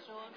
شد.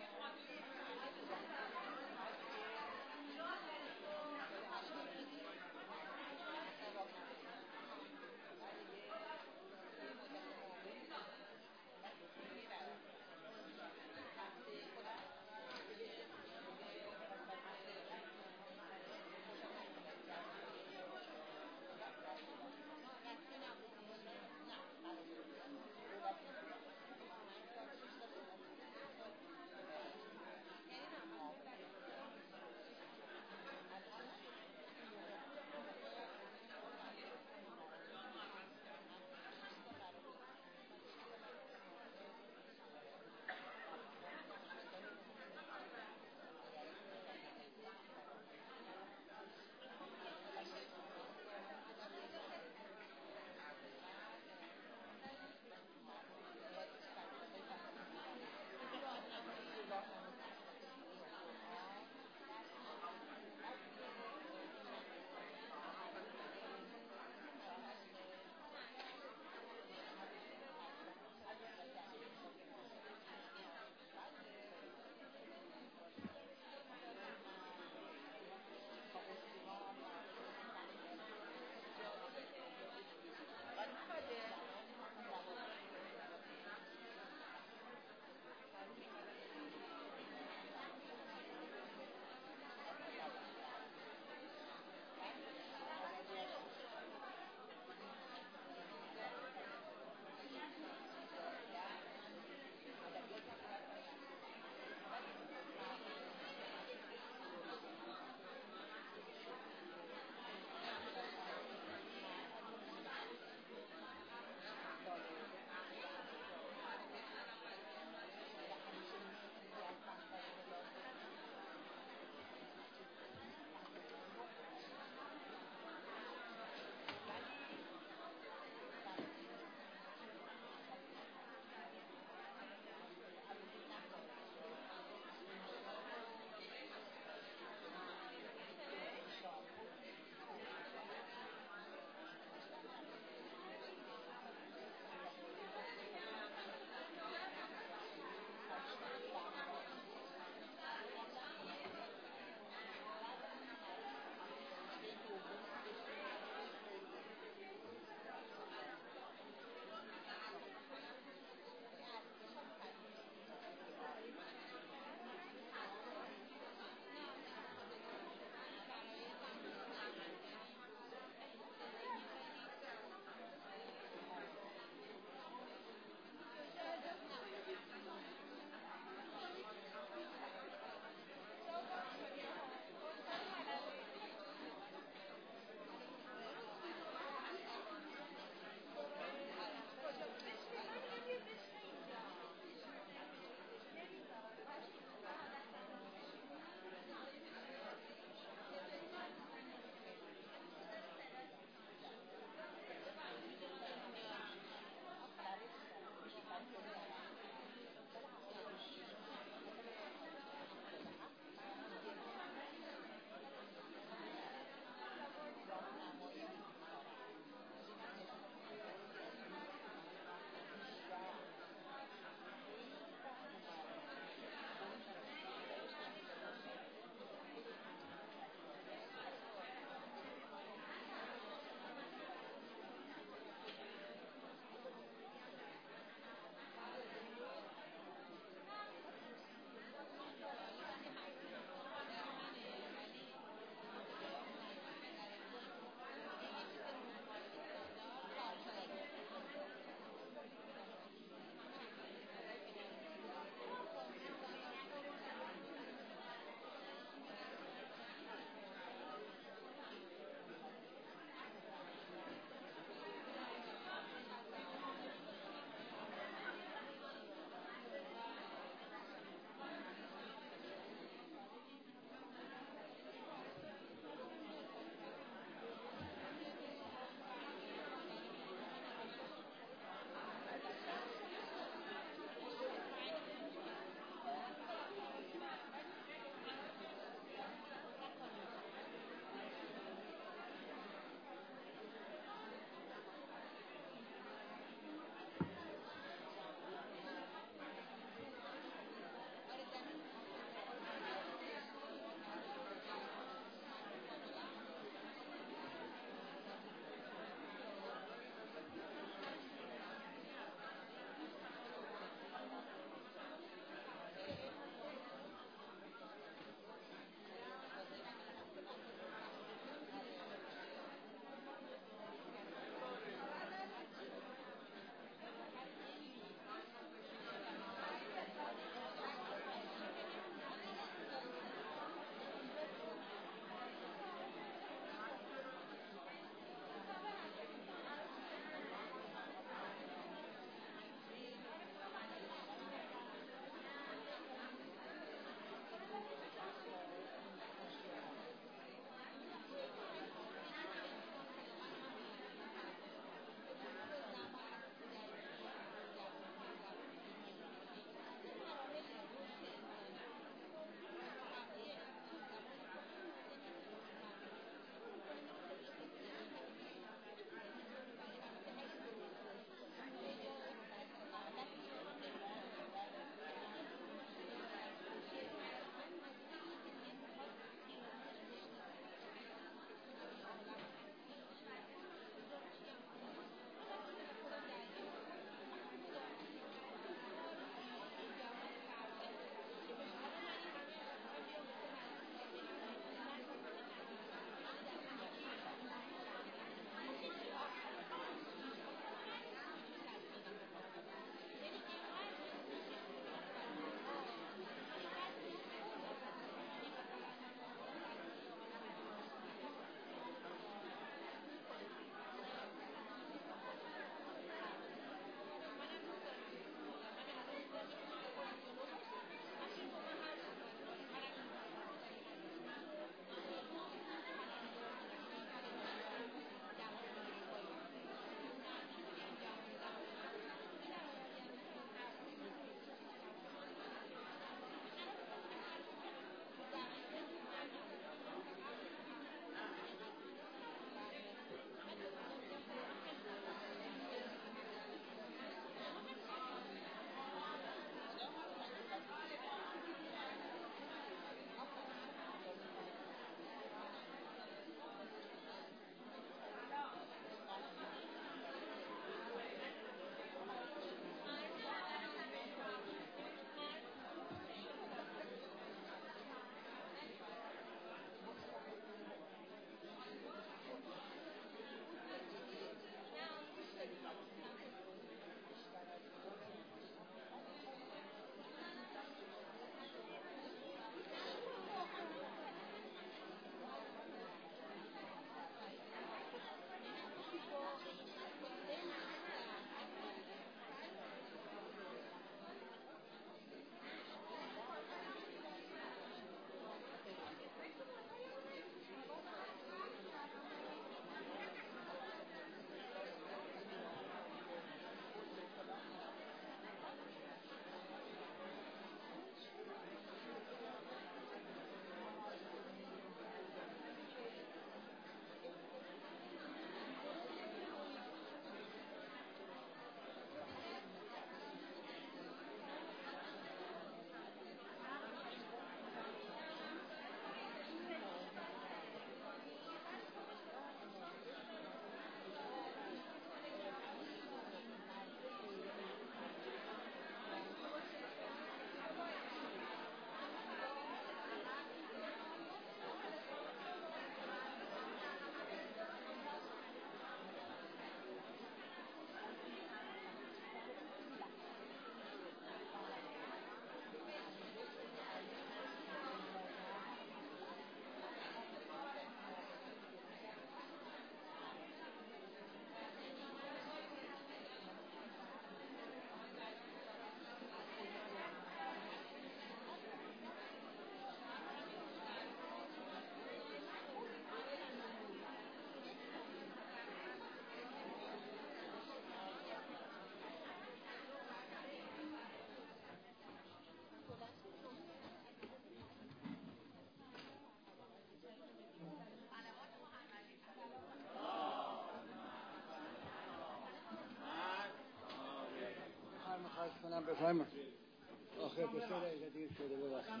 نه بفرمایید. آخر 2 دقیقه دیر شده ببخشید.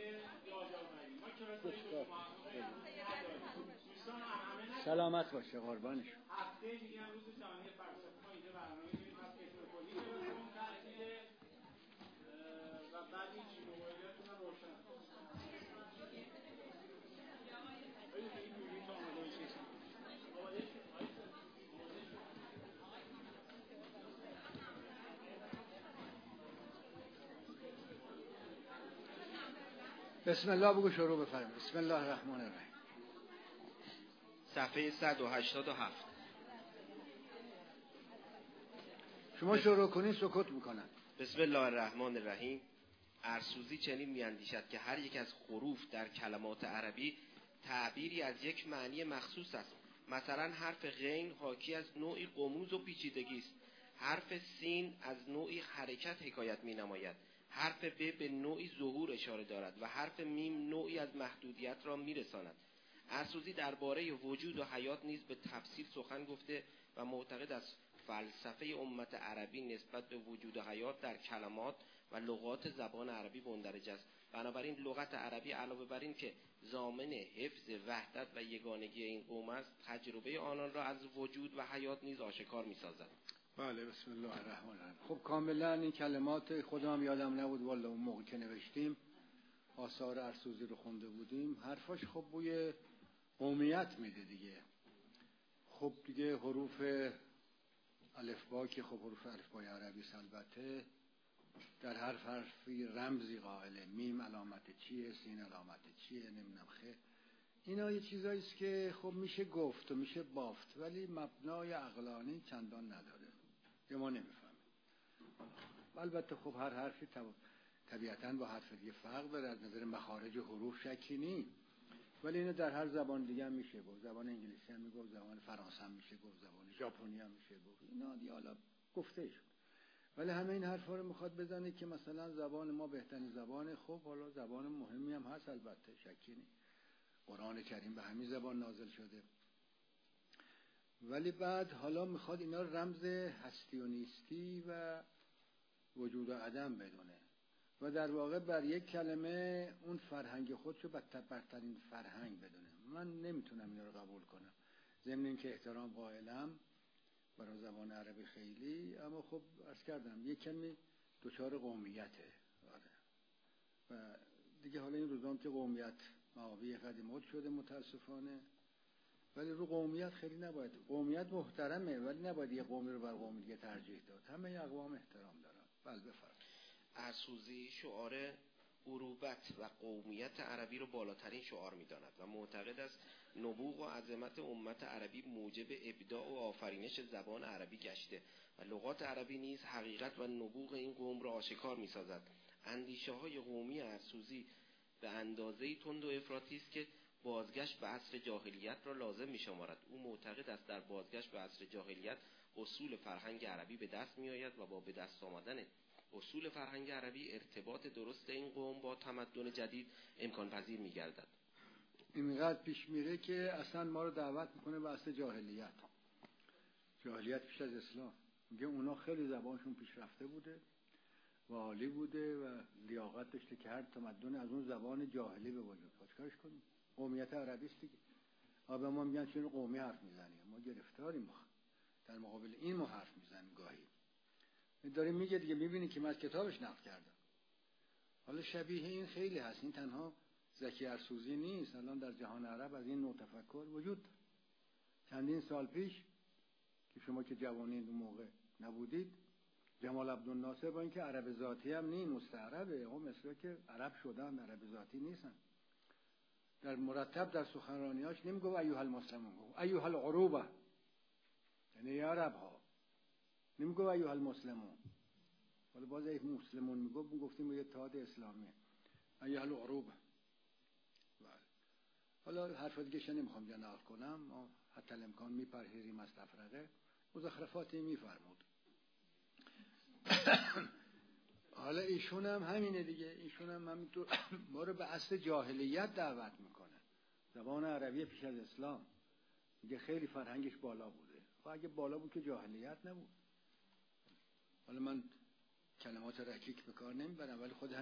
سلامت باشه قربانش. هفته دیگه هم روز جهانی فلسفه ما اینجا برنامه می‌ریم از کشور کلی برسیم تحلیل و بعد این چی موضوعاتون رو روشن بسم الله بگو شروع بفرمایید. بسم الله الرحمن الرحیم. صفحه 187. شما شروع کنید سکوت میکنن. بسم الله الرحمن الرحیم. ارسوزی چنین میاندیشد که هر یک از حروف در کلمات عربی تعبیری از یک معنی مخصوص است. مثلا حرف غین حاکی از نوعی غموض و پیچیدگی است. حرف سین از نوعی حرکت حکایت می نماید. حرف ب به نوعی ظهور اشاره دارد و حرف میم نوعی از محدودیت را می رساند. ارسوزی درباره وجود و حیات نیز به تفصیل سخن گفته و معتقد است فلسفه امت عربی نسبت به وجود و حیات در کلمات و لغات زبان عربی مندرج است. بنابراین لغت عربی علاوه بر این که ضامن حفظ وحدت و یگانگی این قوم است، تجربه آنان را از وجود و حیات نیز آشکار می‌سازد. بله بسم الله الرحمن الرحیم. خب کاملا این کلمات خودم یادم نبود والا اون موقع که نوشتیم آثار ارسوزی رو خونده بودیم. حرفاش خب بوی قومیت میده دیگه. خب دیگه حروف الفبا که خب حروف الفبای عربی البته در هر حرفی رمزی قائله. میم علامت چیه، سین علامت چیه، نمیدونم خ. اینا یه چیزایی است که خب میشه گفت و میشه بافت ولی مبنای عقلانی چندان نداره که ما نمیفهمیم. البته خب هر حرفی طبیعتاً با حرف دیگه فرق داره. از نظر مخارج حروف شکی نیست، ولی اینو در هر زبان دیگه هم میشه گفت. زبان انگلیسی هم میگه، زبان فرانسه هم میشه گفت، زبان ژاپنی هم میشه گفت. اینا دیگه حالا گفته شد. ولی همه این حرفا رو میخواد بزنه که مثلا زبان ما بهترین زبانه. خب حالا زبان مهمی هم هست البته، شکی نیست. قرآن کریم به همین زبان نازل شده. ولی بعد حالا میخواد اینا رمز هستی و نیستی و وجود و عدم بدونه و در واقع بر یک کلمه اون فرهنگ خودشو برترین فرهنگ بدونه. من نمیتونم اینا رو قبول کنم، ضمن اینکه احترام قائلم برای زبان عربی خیلی، اما خب عرض کردم یک کمی دچار قومیته. آره. و دیگه حالا این روزام که قومیت معابی قدیمات شده متاسفانه، ولی رو قومیت خیلی نباید. قومیت محترمه ولی نباید یه قومی رو بر قوم دیگه ترجیح داد. همه اقوام احترام دارن. بله بفرمایید. ارسوزی شعار عروبت و قومیت عربی رو بالاترین شعار می‌داند و معتقد است نبوغ و عظمت امت عربی موجب ابداع و آفرینش زبان عربی گشته و لغات عربی نیز حقیقت و نبوغ این قوم را آشکار می‌سازد. اندیشه‌های قومی ارسوزی به اندازه‌ای تند و افراطی است که بازگشت به عصر جاهلیت را لازم می‌شمارد. او معتقد است در بازگشت به عصر جاهلیت اصول فرهنگ عربی به دست می‌آید و با به دست آمدن اصول فرهنگ عربی ارتباط درست این قوم با تمدن جدید امکان پذیر می‌گردد. اینقدر پیش میره که اصلا ما رو دعوت میکنه به عصر جاهلیت. جاهلیت پیش از اسلام. میگه اونا خیلی زبانشون پیشرفته بوده و عالی بوده و لیاقت داشته که هر تمدن از اون زبان جاهلی به وجود بیاد. چیکارش کنیم؟ قومیت عربی است دیگه. آبا ما میگن چون قومی حرف میزنیم، ما گرفتاریم. در مقابل این ما حرف میزنیم گاهی. داریم میگه دیگه، میبینی که من از کتابش نقل کردم. حالا شبیه این خیلی هست. این تنها زکی ارسوزی نیست. الان در جهان عرب از این نوع تفکر وجود داره. چندین سال پیش که شما که جوانین اون موقع نبودید، جمال عبدالناصر با اینکه عرب ذاتی هم نیست، مستعربه، هم مثلا که عرب شدن عرب ذاتی نیستن، در مرتب در سخنرانیاش نمیگه ایها المسلمون، گفت ایها العروبه، یعنی یا عرب ها. نمیگه ایها المسلمون. حالا باز ایها مسلمون میگفتیم به اتحاد اسلامی، ایها العروبه. بله. حالا حرف دیگه شن نمیخوام نقل کنم، ما حتی الامکان میپرهیزیم از تفرقه. مزخرفاتی میفرمود. حالا ایشون هم همینه دیگه. ایشون هم همینطور ما رو به عصر جاهلیت دعوت میکنه. زبان عربی پیش از اسلام میگه خیلی فرهنگش بالا بوده. خب اگه بالا بود که جاهلیت نبود. حالا من کلمات رکیک به کار نمیبرن، ولی خود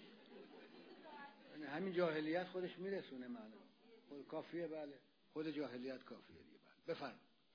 همین جاهلیت خودش میرسونه معنا. خود کافیه، بله خود جاهلیت کافیه دیگه. بله بفرمایید.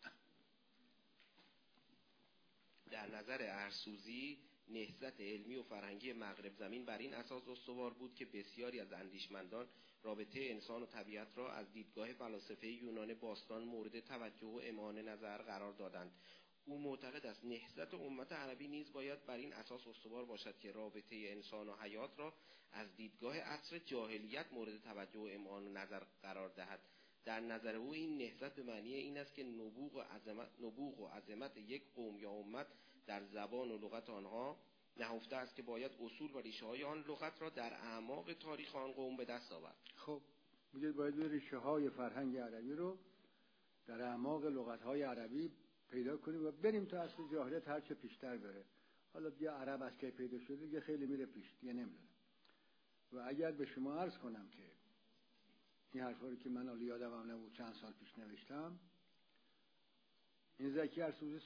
در نظر ارسوزی نهضت علمی و فرهنگی مغرب زمین بر این اساس استوار بود که بسیاری از اندیشمندان رابطه انسان و طبیعت را از دیدگاه فلاسفه یونان باستان مورد توجه و اعمال نظر قرار دادند. او معتقد است نهضت امت عربی نیز باید بر این اساس استوار باشد که رابطه انسان و حیات را از دیدگاه عصر جاهلیت مورد توجه و اعمال نظر قرار دهد. در نظر او این نهضت به معنی این است که نبوغ و عظمت یک قوم یا امت در زبان و لغت آنها نهفته است که باید اصول و ریشه های آن لغت را در اعماق تاریخ آن قوم به دست آورد. خب میگه باید ریشه های فرهنگ عربی رو در اعماق لغت های عربی پیدا کنیم و بریم تا اصل جاهلیت هر چه پیشتر بره. حالا دیگه عرب از که پیدا شده دیگه خیلی میره پیش، دیگه نمیدونم. و اگر به شما عرض کنم که این حرفا رو که من حالا یادم هم نبود چند سال پیش نوشتم، این زکی ارسوزی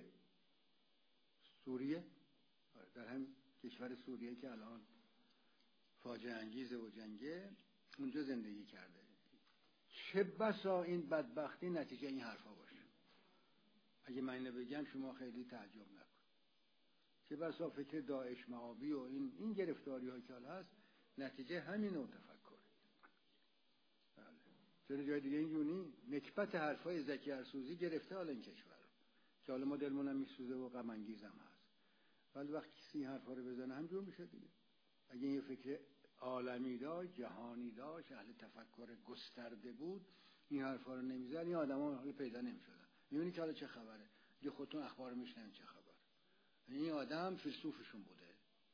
سوریه در هم کشور سوریه که الان فاجعه انگیزه و جنگه، اونجا زندگی کرده. چه بسا این بدبختی نتیجه این حرفا باشه. اگه من اینو بگم شما خیلی تعجب نکن. چه بسا فکر داعش مآبی و این گرفتاری ها که حالا هست نتیجه همینو تفکر. بله. چرا جای دیگه اینجوری نکبت حرفای زکی ارسوزی گرفته حالا این کشور رو که حالا ما دلمونم میسوزه و غم انگیز هم هست، ولی وقتی کسی این حرفا رو بزنه همجور میشه دیگه. اگه این فکر عالمی داشت، جهانی داشت، اهل تفکر گسترده بود، این حرفا رو نمیزد، این آدما حالا پیدا نمیشدن. میبینی که حالا چه خبره؟ یه خودتون اخبار میشنن چه خبر. این آدم فیلسوفشون بوده.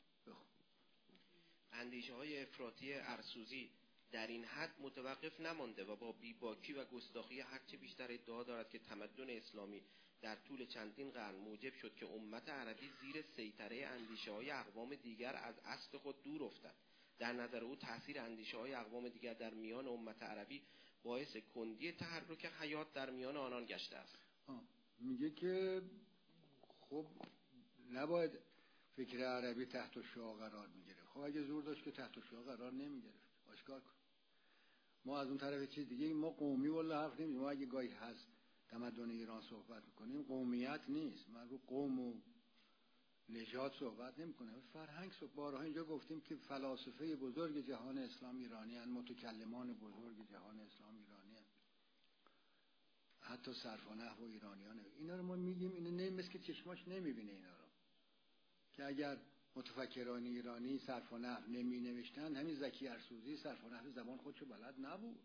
اندیشه های افراطی ارسوزی در این حد متوقف نمانده و با بیباکی و گستاخی هرچه بیشتر ادعا دارد که تمدن اسلامی در طول چندین قرن موجب شد که امت عربی زیر سیطره اندیشه های اقوام دیگر از اصل خود دور افتد. در نظر او تأثیر اندیشه های اقوام دیگر در میان امت عربی باعث کندی تحرک حیات در میان آنان گشته است. میگه که خب نباید فکر عربی تحت الشعاع قرار میگیره. خب اگه زور داشت که تحت الشعاع قرار نمیگرفت، آشکار کن. ما از اون طرف چیز دیگه، ما قومی والله حرف نمیزنیم. ما اگه گاهی هست تمدن ایران صحبت میکنیم، قومیت نیست، من رو قوم و نژاد صحبت نمیکنم، فرهنگ صحبت. بارها اینجا گفتیم که فلاسفه بزرگ جهان اسلام ایرانی هستند، متکلمان بزرگ جهان اسلام ایرانی هستند، حتی صرف و نحو و ایرانیان. اینا رو ما میگیم، اینا مثل که چشماش نمیبینه اینا رو، که اگر متفکران ایرانی صرف و نحو نمی نوشتن، همین زکی ارسوزی صرف و نحو زبان خودشو بلد نبود.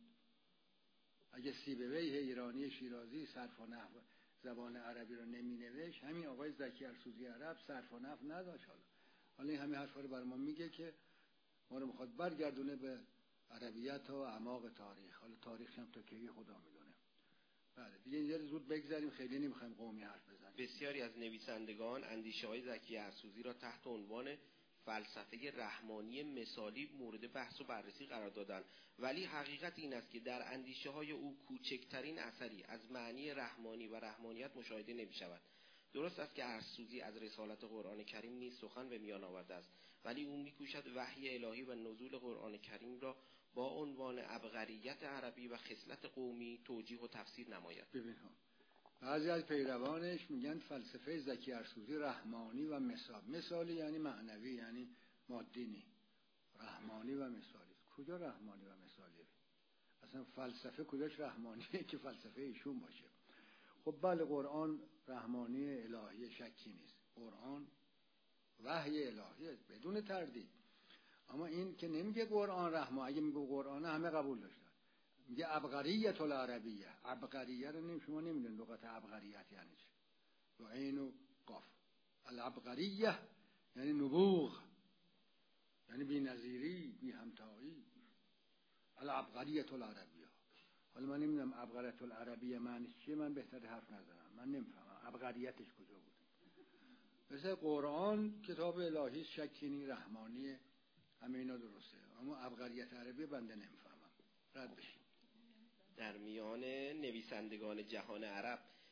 اگه سیبویه ایرانی شیرازی صرف و نحو زبان عربی رو نمی نوشت، همین آقای زکی ارسوزی عرب صرف و نحو نداشت. حالا این همین حرفا رو بر ما میگه که ما رو میخواد برگردونه به عربیت و اعماق تاریخ. حالا تاریخ هم تا کی خدا میدونه. بله دیگه اینجا زود بگذاریم، خیلی نمیخوایم قومی حرف بزنیم. بسیاری از نویسندگان اندیشه‌های زکی ارسوزی را تحت عنوان فلسفه رحمانی مثالی مورد بحث و بررسی قرار دادند، ولی حقیقت این است که در اندیشه‌های او کوچکترین اثری از معنی رحمانی و رحمانیت مشاهده نمی‌شود. درست است که ارسوزی از رسالت قرآن کریم نیز سخن به میان آورده است، ولی او می‌کوشد وحی الهی و نزول قرآن کریم را با عنوان عبقریت عربی و خصلت قومی توجیه و تفسیر نماید. ببین بعضی از پیروانش میگن فلسفه زکی ارسوزی رحمانی و مثالی یعنی معنوی، یعنی مادی نی، رحمانی و مثالی. کجا رحمانی و مثالی؟ اصلا فلسفه کجاش رحمانیه که فلسفه ایشون باشه؟ خب بله قرآن رحمانی الهی، شکی نیست، قرآن وحی الهی بدون تردید. اما این که نمیگه قرآن رحمان، اگه میگه قرآن همه قبول داشتن. میگه عبقریت العربیه. عبقریه رو شما نمیدونید لغت عبقریت یعنی چی. و عین و قاف. العبقریه یعنی نبوغ، یعنی بی‌نظیری، بی همتایی. العبقریت العربیه. حالا من نمیدونم عبقریت العربیه معنی چیه، من بهتر حرف نزنم، من نمیفهمم عبقریتش کجا بود. مثل قرآن کتاب الهی، شکی رحمانی، همه اینا درسته، اما عبقریت عربی بنده نمیفهمم. رد بشین. در میان نویسندگان جهان عرب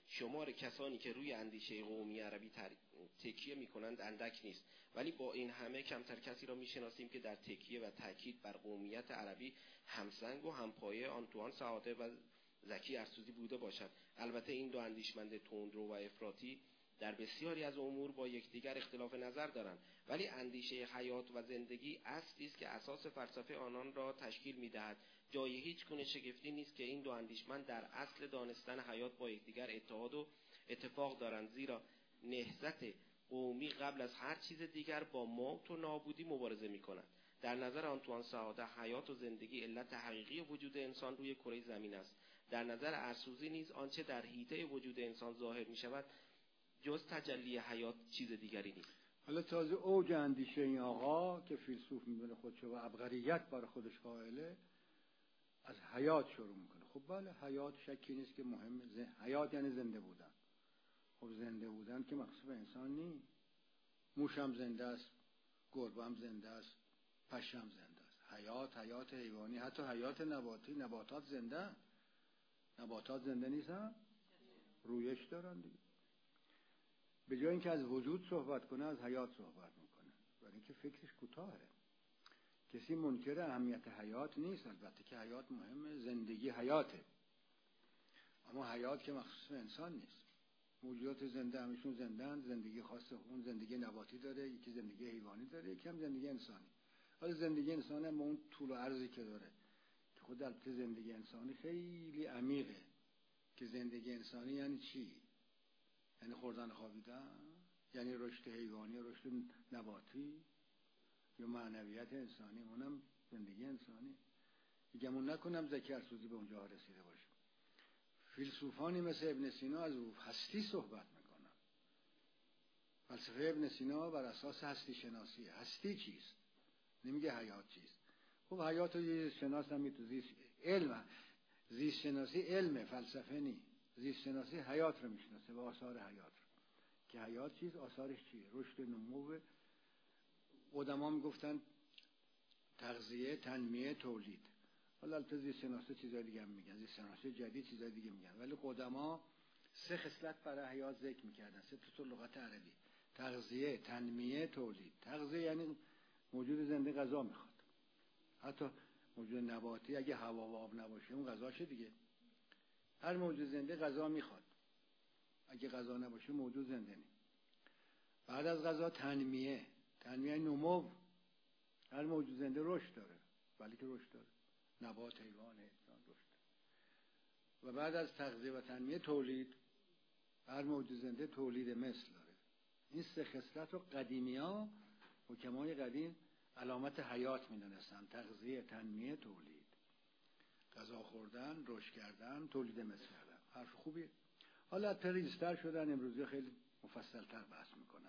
شمار کسانی که روی اندیشه قومی عربی تکیه می‌کنند اندک نیست، ولی با این همه کمتر کسی را می‌شناسیم که در تکیه و تاکید بر قومیت عربی همسنگ و همپایه آنتوان سعاده و زکی ارسوزی بوده باشد. البته این دو اندیشمند تندرو و افراطی در بسیاری از امور با یکدیگر اختلاف نظر دارند، ولی اندیشه حیات و زندگی اصلی است که اساس فلسفه آنان را تشکیل می‌دهد. جای هیچ گونه شگفتی نیست که این دو اندیشمند در اصل دانستن حیات با یکدیگر اتحاد و اتفاق دارند، زیرا نهضت قومی قبل از هر چیز دیگر با موت و نابودی مبارزه می‌کند. در نظر آنتوان سعاده حیات و زندگی علت حقیقی وجود انسان روی کره زمین است. در نظر ارسوزی نیز آنچه در حیطه وجود انسان ظاهر می‌شود جز تجلی حیات چیز دیگری نیست. حالا تازه اوج اندیشه این آقا که فیلسوف می‌دونه خودشو و عبقریت برای خودش قائله، از حیات شروع میکنه. خب بله، حیات شکی نیست که مهمه. حیات یعنی زنده بودن. خب زنده بودن که مقصود انسان نیست. موش هم زنده است، گربه هم زنده است، پشه هم زنده است. حیات حیوانی، حتی حیات نباتی، نباتات زنده. نباتات زنده نیستن؟ رویش دارن دیگه. به جای اینکه از وجود صحبت کنه از حیات صحبت میکنه، برای اینکه فکرش کوتاهه. کسی منکر اهمیت حیات نیست، البته که حیات مهمه، زندگی حیاته، اما حیات که مخصوص انسان نیست. موجودات زنده همشون زنده‌اند، زندگی خاص اون زندگی نباتی داره، یکی زندگی حیوانی داره، یکی هم زندگی انسانی. حالا زندگی انسانی هم اون طول و عرضی که داره که خود البته زندگی انسانی خیلی عمیقه. که زندگی انسانی یعنی چی؟ یعنی خوردن خوابیدن؟ یعنی رشد حیوانی، رشد نباتی؟ یا معنویت انسانی؟ اونم زندگی انسانی. گمون نکنم زکی ارسوزی به اونجا رسیده باشه. فیلسوفانی مثل ابن سینا از هستی صحبت میکنن. فلسفه ابن سینا بر اساس هستی شناسیه. هستی چیست؟ نمیگه حیات چیست. خب حیات رو یه شناس هم میتونه علم. زیست شناسی علمه، فلسفه نی. زیست شناسی حیات رو میشناسه و آثار حیات رو. که حیات چیست؟ آثارش چیه؟ رشد، نمو. قدما میگفتن تغذیه، تنمیه، تولید. حالا البته زیست شناسا چیزای دیگه هم میگن، زیست شناسا جدید چیزای دیگه میگن، ولی قدما سه خصلت برای حیات ذکر میکردن، سه تا لغت عربی: تغذیه، تنمیه، تولید. تغذیه یعنی موجود زنده غذا میخواد. حتی موجود نباتی اگه هوا و آب نباشه اون غذاشه دیگه. هر موجود زنده غذا میخواد. اگه غذا نباشه موجود زنده نیست. بعد از غذا تنمیه. تنمیه نمو. هر موجود زنده رشد داره، ولی که رشد داره. نبات، حیوان، انسان رشد. و بعد از تغذیه و تنمیه تولید. هر موجود زنده تولید مثل داره. این سه خصلت رو قدیمی‌ها، حکمای قدیم، علامت حیات می‌دونستن: تغذیه، تنمیه، تولید. غذا خوردن، رشد کردن، تولید مثل کردن. حرف خوبیه. حالا ریزتر شدن، امروزی خیلی مفصل‌تر بحث میکنن.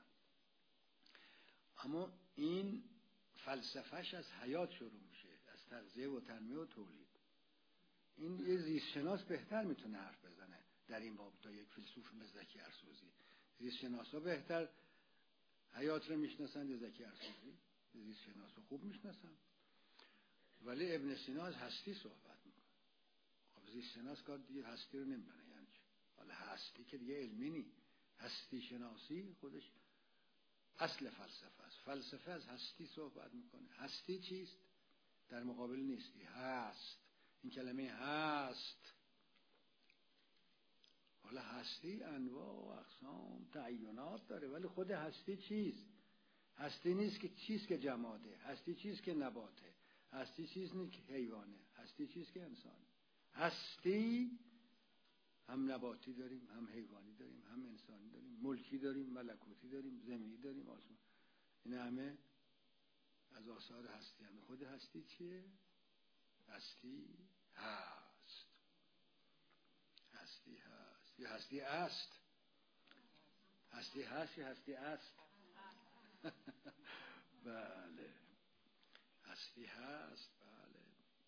اما این فلسفهش از حیات شروع میشه، از تغذیه و تنمیه و تولید. این یه زیستشناس بهتر میتونه حرف بزنه در این باب تا یک فیلسوف مثل زکی ارسوزی. زیستشناسا بهتر حیات رو میشناسن یا زکی ارسوزی؟ زیستشناسا خوب میشناسن. ولی ابن سینا از هستی صحبت میکنه. خب زیستشناس کار دیگه هستی رو نمیبینه. یعنی حالا هستی که دیگه علمی نی. هستی شناسی خودش اصل فلسفه است. فلسفه از هستی صحبت میکنه. هستی چیست؟ در مقابل نیستی. هست. این کلمه هست. حالا هستی انواع و اقسام، تعینات داره، ولی خود هستی چیست؟ هستی نیست که چیست که جماده. هستی چیست که نباته. هستی چیست که حیوانه. هستی چیست که انسان. هستی هم نباتی داریم، هم حیوانی داریم، هم انسانی داریم، ملکی داریم، ملکوتی داریم، زمینی داریم، آسمان. این همه از آثار هستی هم. خود هستی چیه؟ هستی هست. هستی هست یا هستی است. هستی هست یا هستی است. بله، هستی هست. بله.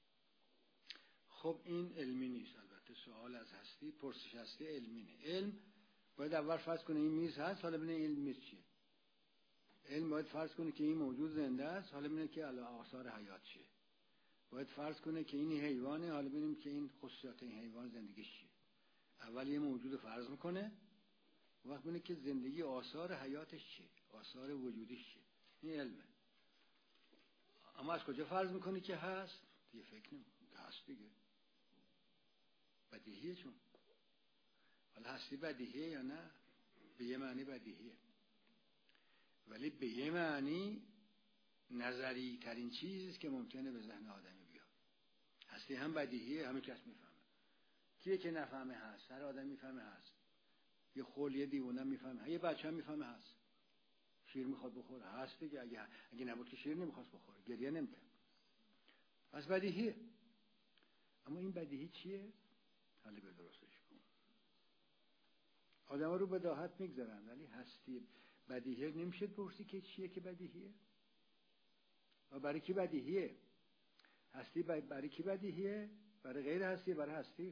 خب این علمی نیست. البته سوال از هستی، پرسش هستی علمی نه. علم باید اول فرض کنه این میز هست، حالا ببینه این میز چیه. علم باید فرض کنه که این موجود زنده است، حالا ببینه که آثار حیات چیه. باید فرض کنه که این حیوانه، حالا ببینیم که این خصوصیات این حیوان زندگیش چیه. اول یه موجود فرض میکنه، وقت بینه که زندگی آثار حیاتش چیه، آثار وجودش چیه. این علمه. اما از کجا فرض میکنی که هست؟ دیگه فکر نمیکنی هست دیگه، بدیهیه. چون حالا هستی بدیهیه یا نه؟ به یه معنی بدیهیه، ولی به یه معنی نظری ترین چیزیست که ممکنه به ذهن آدمی بیاد. هستی هم بدیهیه، همه کس میفهمه. کیه که نفهمه هست؟ هر آدم میفهمه هست. یه خول، یه دیوونه میفهمه، یه بچه هم میفهمه هست. شیر میخواد بخوره، هست دیگه. اگه نبود که شیر نمیخواست بخوره، گریه نمیکرد. پس بدیهیه. اما این بدیهی چیه؟ حالا به درستش کن. آدم ها رو بداهت میگذارن، ولی هستی بدیهیه نمیشه پرسی که چیه که بدیهیه و برای کی بدیهیه. هستی برای کی بدیهیه؟ برای غیر هستی؟ برای هستی؟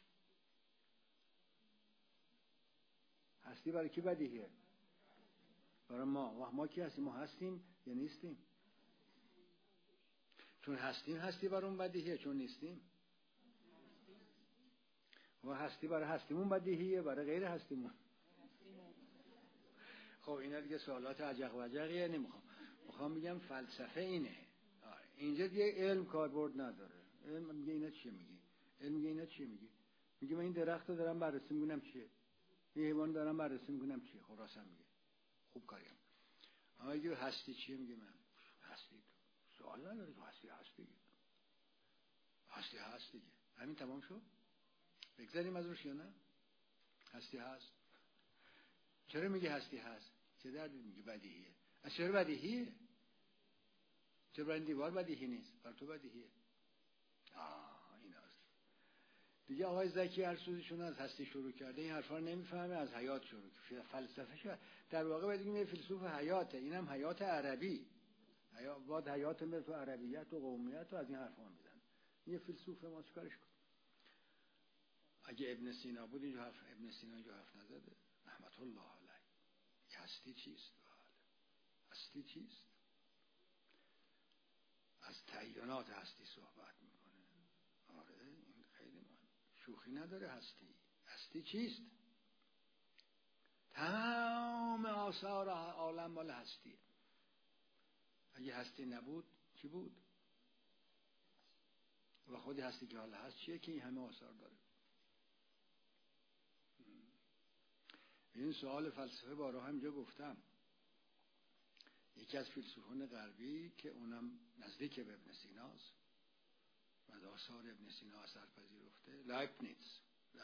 هستی برای کی بدیهیه؟ برای ما. ما کی هستیم؟ ما هستیم یا نیستیم؟ چون هستیم هستی برای اون بدیهیه، چون نیستیم و هستی برای هستیمون بدیهیه، برای غیر هستیمون. خب اینا دیگه سوالات عجق و عجقیه، میخوام بگم فلسفه اینه. اینجا دیگه علم کاربرد نداره. علم میگه اینا چیه میگه، علم میگه اینا چیه میگه. میگه من این درخت رو دارم بررسی میکنم چیه، این حیوان دارم بررسی میکنم چیه. خب راستم میگه، خوب کاریم. اما اگه هستی چیه میگه من هستی، سوال نداره که هستی هست دیگه. هستی هست دیگه، همین تمام شد. بگذاریم از روش یا نه؟ هستی هست. چرا میگه هستی هست؟ چه دردی میگه بدیهیه؟ از چرا بدیهیه؟ چرا برای این دیوار بدیهی نیست؟ برای تو بدیهیه. این هست دیگه. آقای زکی ارسوزیشون از هستی شروع کرده، این حرفا رو نمیفهمه، از حیات شروع کرده. فلسفه شد در واقع باید بگیم یه فیلسوف حیاته. اینم حیات عربی، بعد حیات میره تو عربیت و قومیت و از این حرفا میزنه. یه فیلسوف ما چیکارش کنه؟ اگه ابن سینا بود اینجا حرف، ابن سینا اینجا حرف نزده رحمت الله علیه. هستی چیست؟ هستی چیست؟ از تعیینات هستی صحبت میکنه. آره این خیلی مهم، شوخی نداره. هستی چیست؟ تمام آثار عالم مال هستی. اگه هستی نبود چی بود؟ و خودی هستی که حالا هست چیه که این همه آثار داره؟ این سوال فلسفه بارها همجا گفتم. یکی از فیلسوفان غربی که اونم نزدیک به ابن سیناست و از آثار ابن سینا اثر پذیرفته، لایبنیتز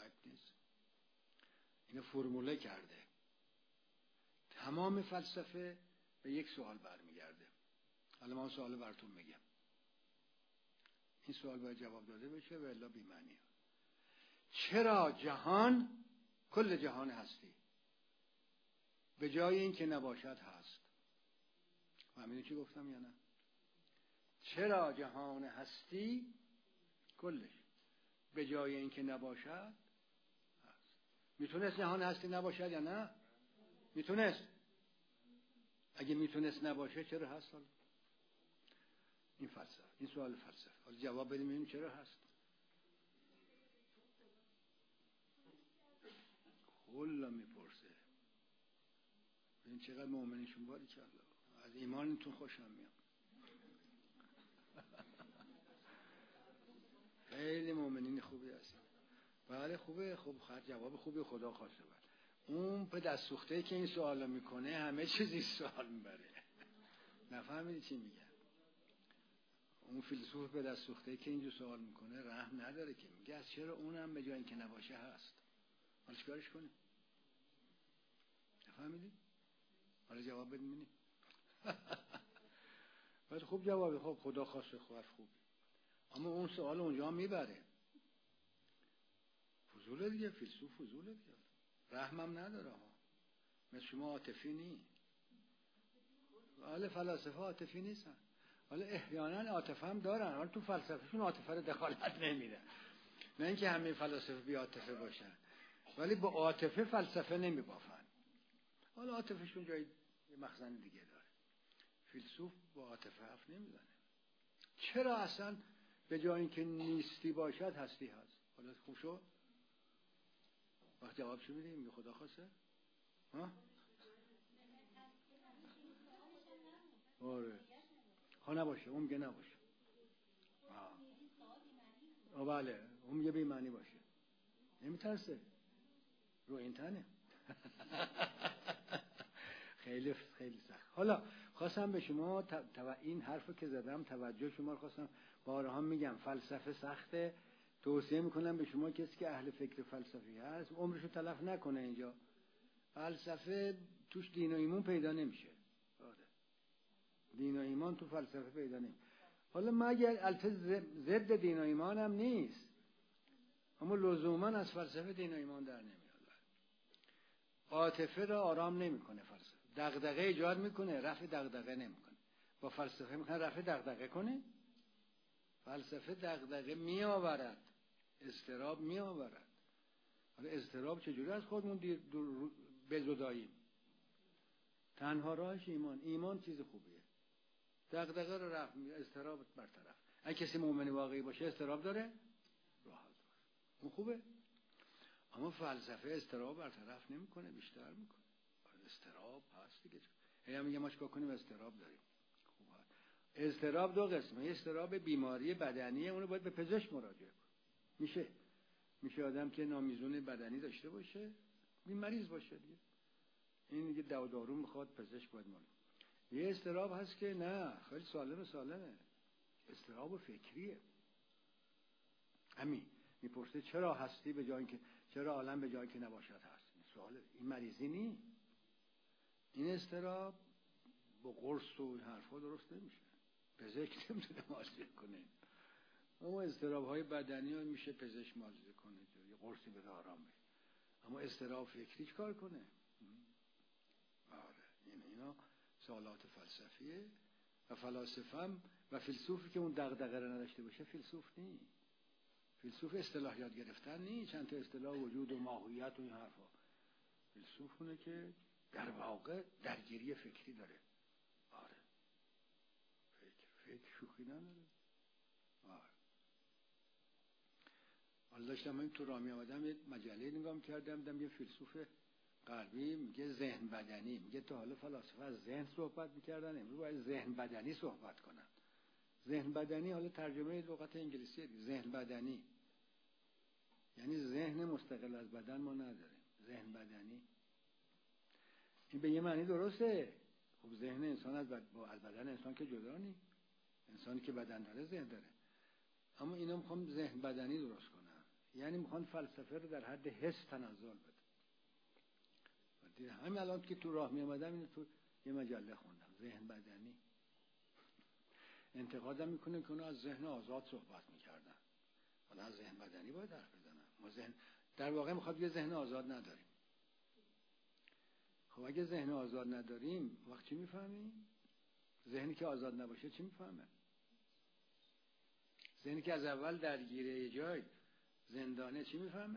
اینو فرموله کرده. تمام فلسفه به یک سوال برمیگرده. حالا من سوال براتون میگم، این سوال باید جواب داده بشه و الا بی معنیه. چرا جهان، کل جهان هستی، به جای این که نباشد هست؟ فهمیدی چی گفتم یا نه؟ چرا جهان هستی کلش به جای این که نباشد هست؟ میتونست جهان هستی نباشد یا نه؟ میتونست. اگه میتونست نباشه چرا هست؟ حالا این فلسفه، این سوال فلسفه. حالا جواب بدیم این چرا هست. کلا میپرسه. این چقدر مؤمنشون باری که از ایمانتون خوشم میاد. خیلی مؤمنین خوبی هستن. بله خوبه. خب جواب خوبی خدا خواسته بر. اون به دست سوخته که این سوال میکنه همه چیزی سوال میبره. نفهمیدی چی میگه؟ اون فیلسوف به دست سوخته که اینجور سوال میکنه رحم نداره که میگه از چرا اونم به جای اینکه نباشه هست. حالا چیکارش کنیم؟ نفهمیدی؟ حالا جواب بدیم. بعد خوب جوابی، خب خدا خواسته خوب. اما اون سوال اونجا میبره. فضوله دیگه، فیلسوف فضوله دیگه. رحمم نداره ها. مثل شما عاطفی نی. حالا فلاسفه عاطفی نیستن. حالا احیانا عاطفه هم دارن، حالا تو فلسفهشون عاطفه رو دخالت نمیده. نه اینکه همه فلاسفه بی عاطفه باشن، ولی با عاطفه فلسفه نمیبافن. حالا عاطفهشون جای مخزن دیگه داره. فیلسوف با عاطفه حرف نمیزنه. چرا اصلا به جای اینکه نیستی باشد هستی هست؟ حالا خوب شد؟ جواب چی میدیم؟ میگه خدا خواسته؟ ها؟ آره ها نباشه، اون میگه نباشه. بله اون میگه بی معنی باشه، نمیترسه، رو این تنه. خیلی خیلی سخت. حالا خواستم به شما این حرفو که زدم توجه شما رو خواستم، بارها میگم فلسفه سخته، توصیه میکنم به شما کسی که اهل فکر فلسفی هست عمرشو تلف نکنه اینجا. فلسفه توش دین و ایمان پیدا نمیشه. دین و ایمان تو فلسفه پیدا نمیشه. حالا مگر البته ضد دین و ایمان هم نیست، اما لزوما از فلسفه دین و ایمان در نمیاد. عاطفه را آرام نمیکنه فلسفه، دغدغه ایجاد میکنه، رفع دغدغه نمیکنه. با فلسفه میخواد رفع دغدغه کنه؟ فلسفه دغدغه میآورد، اضطراب میآورد. حالا اضطراب چجوری از خودمون بزداییم؟ تنها راهش ایمان چیز خوبیه، دغدغه رو رفع میکنه، اضطراب برطرف. اگه کسی مؤمن واقعی باشه اضطراب داره راحت باشه، اون خوبه. اما فلسفه اضطراب برطرف نمیکنه، بیشتر میکنه. اضطراب هست دیگه. هی میگه ما چیکار کنیم؟ اضطراب داریم. خوب هست. اضطراب دو قسمه، اضطراب بیماری بدنیه، اونو باید به پزشک مراجعه کنه. میشه آدم که نامیزون بدنی داشته باشه، این مریض باشه دیگه، این دیگه دارو میخواد، پزشک باید مراجعه. یه اضطراب هست که نه، خیلی سالمه، اضطراب فکریه. همین میپرسه چرا هستی به جای اینکه، چرا عالم به جای که نباشد هست. این سواله، این مریضی نی. این اضطراب با قرص و این حرفا درست نمیشه، پزشک نمیتونه معالجه کنه. اما اضطراب های بدنی ها میشه پزشک معالجه کنه، یه قرصی بده آرام بشه. اما اضطراب فکری چیکار کنه؟ آره اینا سوالات فلسفیه. و فلاسفه هم و فیلسوفی که اون دغدغه رو نداشته باشه فیلسوف نی. فیلسوف اصطلاح یاد گرفتن نی، چند تا اصطلاح وجود و ماهیت و این حرفا. فیلسوف اونه که در واقع درگیری فکری داره. آره فکر شوخی نداره. آره حالا داشتم این تو راه می آمدم یه مجله نگاه کردم، دیدم یه فیلسوف غربی میگه ذهن بدنی، میگه تا حالا فلاسفه از ذهن صحبت میکردن، امروز باید ذهن بدنی صحبت کنن. ذهن بدنی حالا ترجمه لغت انگلیسیه، ذهن بدنی یعنی ذهن مستقل از بدن ما نداریم. ذهن بدنی این به یه معنی درسته. خب ذهن انسان از بدن انسان که جدا نی، انسانی که بدن داره ذهن داره. اما اینا میخوام ذهن بدنی درست کنن، یعنی میخوان فلسفه رو در حد حس تنزل بده. همین الان که تو راه می اومدم اینو تو یه مجله خوندم، ذهن بدنی. انتقادم میکنه که اونا از ذهن آزاد صحبت میکردن، حالا از ذهن بدنی باید حرف بزنن. ما ذهن در واقع میخواد یه ذهن آزاد نداریم. خب اگه ذهن آزاد نداریم وقت چی میفهمیم؟ ذهنی که آزاد نباشه چی میفهمه؟ ذهنی که از اول درگیره یه جای زندانه چی میفهمه؟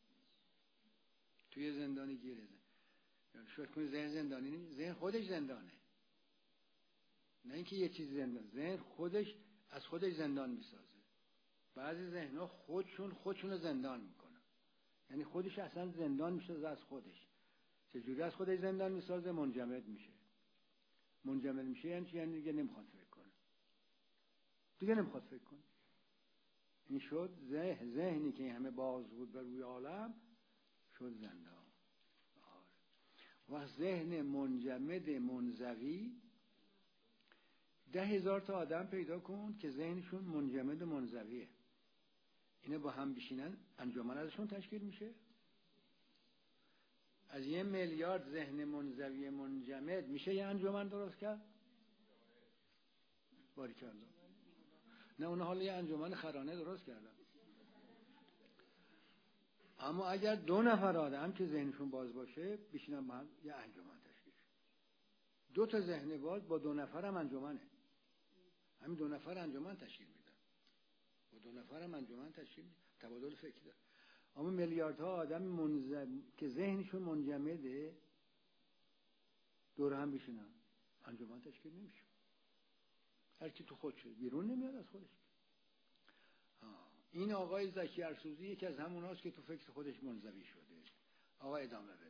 توی زندانی گیره شاید کنی ذهن زندانی نیست، ذهن خودش زندانه. نه اینکه یه چیز زندان، ذهن خودش از خودش زندان میسازه. بعضی ذهن‌ها خودشون رو زندان میکنن، یعنی خودش اصلا زندان میسازه از خودش. چجوری از خودش زندان میسازه؟ منجمد میشه یعنی چی؟ یعنی دیگه نمیخواد فکر کنه. این شد ذهنی که همه باز بود بر روی عالم شد زندان. و ذهن منجمد منزوی 10,000 تا آدم پیدا کن که ذهنشون منجمد منزویه. اینا با هم بشینن انجمن ازشون تشکیل میشه. از 1 میلیارد ذهن منزوی منجمد میشه یه انجمن درست کرد؟ باریکلا. نه اونها حالا یه انجمن خرانه درست کردن. اما اگر 2 نفر آدم که ذهنشون باز باشه بشینن با هم یه انجمن تشکیل شد. 2 تا ذهن باز با 2 نفر هم انجمنه. همین 2 نفر انجمن تشکیل میدن. با 2 نفر هم انجمن تشکیل میدن. تبادل فکر داره. اما میلیاردها آدم که ذهنشون منجمده دور هم بشینن انجمن تشکیل نمیشه. هر کی تو خودشه، بیرون نمیاد از خودش. این آقای زکی ارسوزی یکی از هموناست که تو فکر خودش منزوی شده. آقا ادامه بده.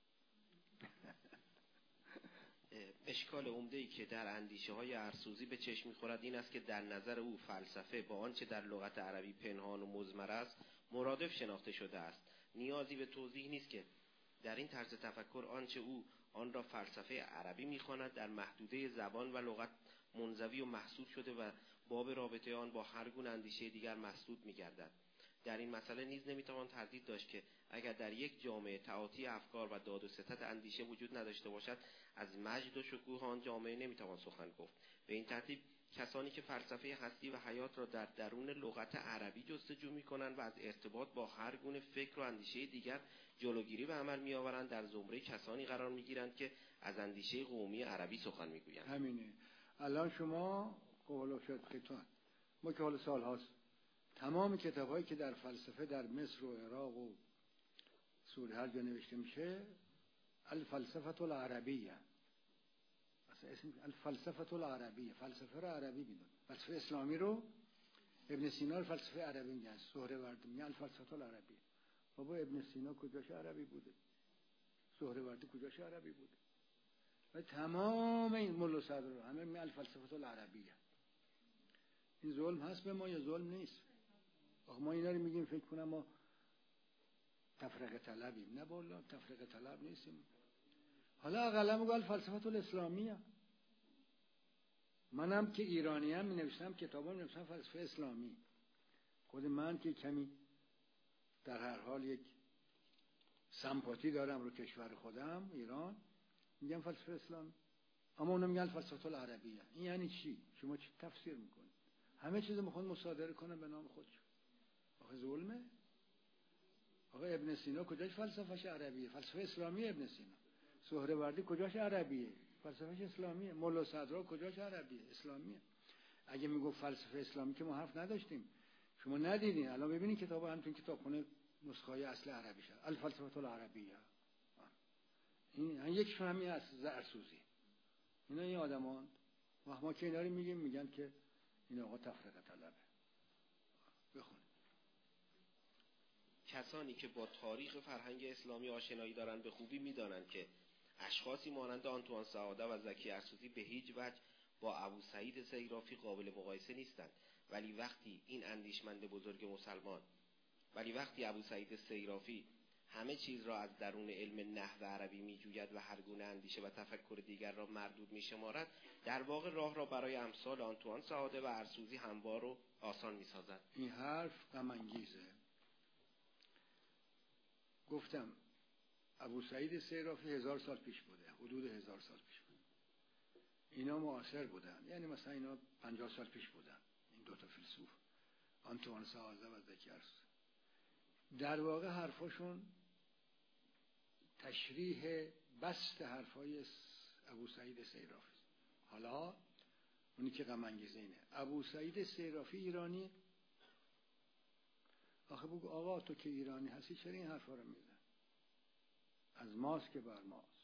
اشکال عمده‌ای که در اندیشه‌های ارسوزی به چشم می‌خورد این است که در نظر او فلسفه با آنچه در لغت عربی پنهان و مضمر است مرادف شناخته شده است. نیازی به توضیح نیست که در این طرز تفکر آنچه او آن را فلسفه عربی می‌خواند در محدوده زبان و لغت منزوی و محصور شده و باب رابطه آن با هر گونه اندیشه دیگر مسدود می‌گردد. در این مسئله نیز نمی‌توان تردید داشت که اگر در یک جامعه تعاطی افکار و داد و ستد اندیشه وجود نداشته باشد، از مجد و شکوه آن جامعه نمی‌توان سخن گفت. به این ترتیب کسانی که فلسفه هستی و حیات را در درون لغت عربی جستجو می‌کنند و از ارتباط با هر گونه فکر و اندیشه دیگر جلوگیری به عمل می‌آورند، در زمره کسانی قرار می‌گیرند که از اندیشه قومی عربی سخن می‌گویند. همینه. الان شما قول شد خیتون ما که حال سال هاست تمام کتاب‌هایی که در فلسفه در مصر و عراق و سوریه هر جا نوشته میشه الفلسفه العربیه، مثلا اسم الفلسفه العربیه، فلسفه رو عربی میدون. فلسفه اسلامی رو ابن سینا رو فلسفه عربی میگن، سهروردی میگن الفلسفه العربیه. بابا ابن سینا کجاش عربی بوده؟ سهروردی کجاش عربی بوده؟ و تمام این ملا صدر همه میگن الفلسفه العربیه. این ظلم هست به ما یا ظلم نیست؟ آخه ما اینا رو میگیم فکر کنم ما تفرقه طلبیم. نه والله تفرقه طلب نیستیم. حالا اقلا میگه الفلسفه الاسلامیه. منم که ایرانیم می نوشتم کتابا می نوشتم فلسفه اسلامی. خود من که کمی در هر حال یک سمپاتی دارم رو کشور خودم ایران، میگم فلسفه اسلامی. اما اونا میگن فلسفه العربیه. این یعنی چی؟ شما چی تفسیر میکنید؟ همه چیز میخوان مصادره کنن به نام خودشون. آخه ظلمه. آقا ابن سینا کجاش فلسفه‌اش عربیه؟ فلسفه اسلامی ابن سینا. سهروردی کجاش عربیه؟ فلسفه‌اش اسلامیه. ملا صدرا کجاش عربیه؟ اسلامیه. اگه میگفت فلسفه اسلامی که ما حرف نداشتیم. شما ندیدین. الان ببینید کتاب همتون کتابخونه نسخه‌های اصل عربی شد. الفلسفه العربیه. این یکشون همین از ارسوزی. اینا این آدمان وقت ما که اینا رو میگیم میگن که این آقا تفرقه طلبه. بخونید. کسانی که با تاریخ فرهنگ اسلامی آشنایی دارند به خوبی می‌دانند که اشخاصی مانند آنتوان سعاده و زکی ارسوزی به هیچ وجه با ابو سعید سیرافی قابل مقایسه نیستند. ولی وقتی ابو سعید سیرافی همه چیز را از درون علم نحو عربی می‌جوید و هر گونه اندیشه و تفکر دیگر را مردود می‌شمارد، در واقع راه را برای امثال آنتوان سعاده و ارسوزی هموار و آسان می‌سازد. این حرف غم انگیزه. گفتم ابو سعید سیرافی 1000 سال پیش بوده، حدود 1000 سال پیش بوده. اینا معاصر بودن، یعنی مثلا اینا 50 سال پیش بودن. این دو تا فیلسوف آنتوان سعاده و زکی ارسوزی در واقع حرفاشون تشریح بست حرفای ابو سعید سیرافی. حالا اونی که غم انگیزه اینه ابو سعید سیرافی ایرانی. آخه بگو آقا تو که ایرانی هستی چرا این حرفا رو میزن؟ از ماست که بر ماست.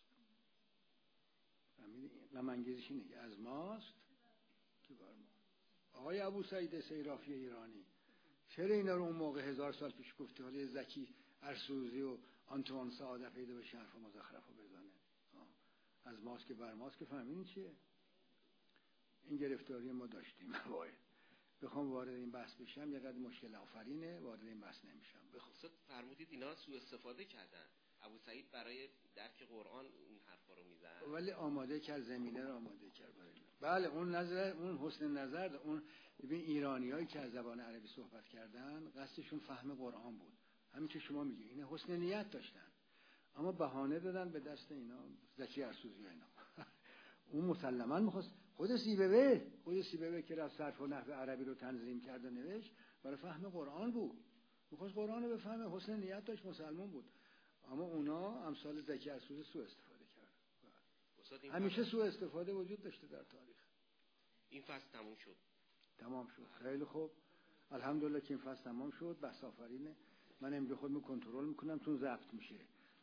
غم انگیزش اینه از ماست که بر ما. آقای ابو سعید سیرافی ایرانی چرا اینا رو اون موقع 1000 سال پیش گفتی؟ حالا زکی ارسوزی و آنتوان سعاده پیدا بشه حرف مزخرفو بزنه. از ماست که بر ماست که فهمیدین چیه؟ این گرفتاری ما داشتیم. بخوام وارد این بحث بشم یه قدر مشکل آفرینه، وارد این بحث نمیشم. بخصوص فرمودید اینا سوء استفاده کردن. ابو سعید برای درک قرآن این حرفا رو میزنه. ولی آماده کرد، زمینه رو آماده کرد برای بله اون نظر، اون حسن نظر، اون ببین ایرانیایی که از زبان عربی صحبت کردن قصدشون فهم قرآن بود. همین که شما میگی اینا حسن نیت داشتن اما بهانه دادن به دست اینا زکی ارسوزی و اینا. اون مسلماً می‌خواست خود سیبوی که رفت صرف و نحو عربی رو تنظیم کرد و نوشت برای فهم قرآن بود. می‌خواست قرآن رو بفهمه، حسن نیت داشت، مسلمان بود. اما اونا امثال زکی ارسوزی سوء استفاده کردن. همیشه سوء استفاده وجود داشته در تاریخ. این فصل تموم شد. خیلی خوب. الحمدلله که این فصل تمام شد. بحث آفرینه. من امروز خودم کنترل میکنم چون ضبط میشه.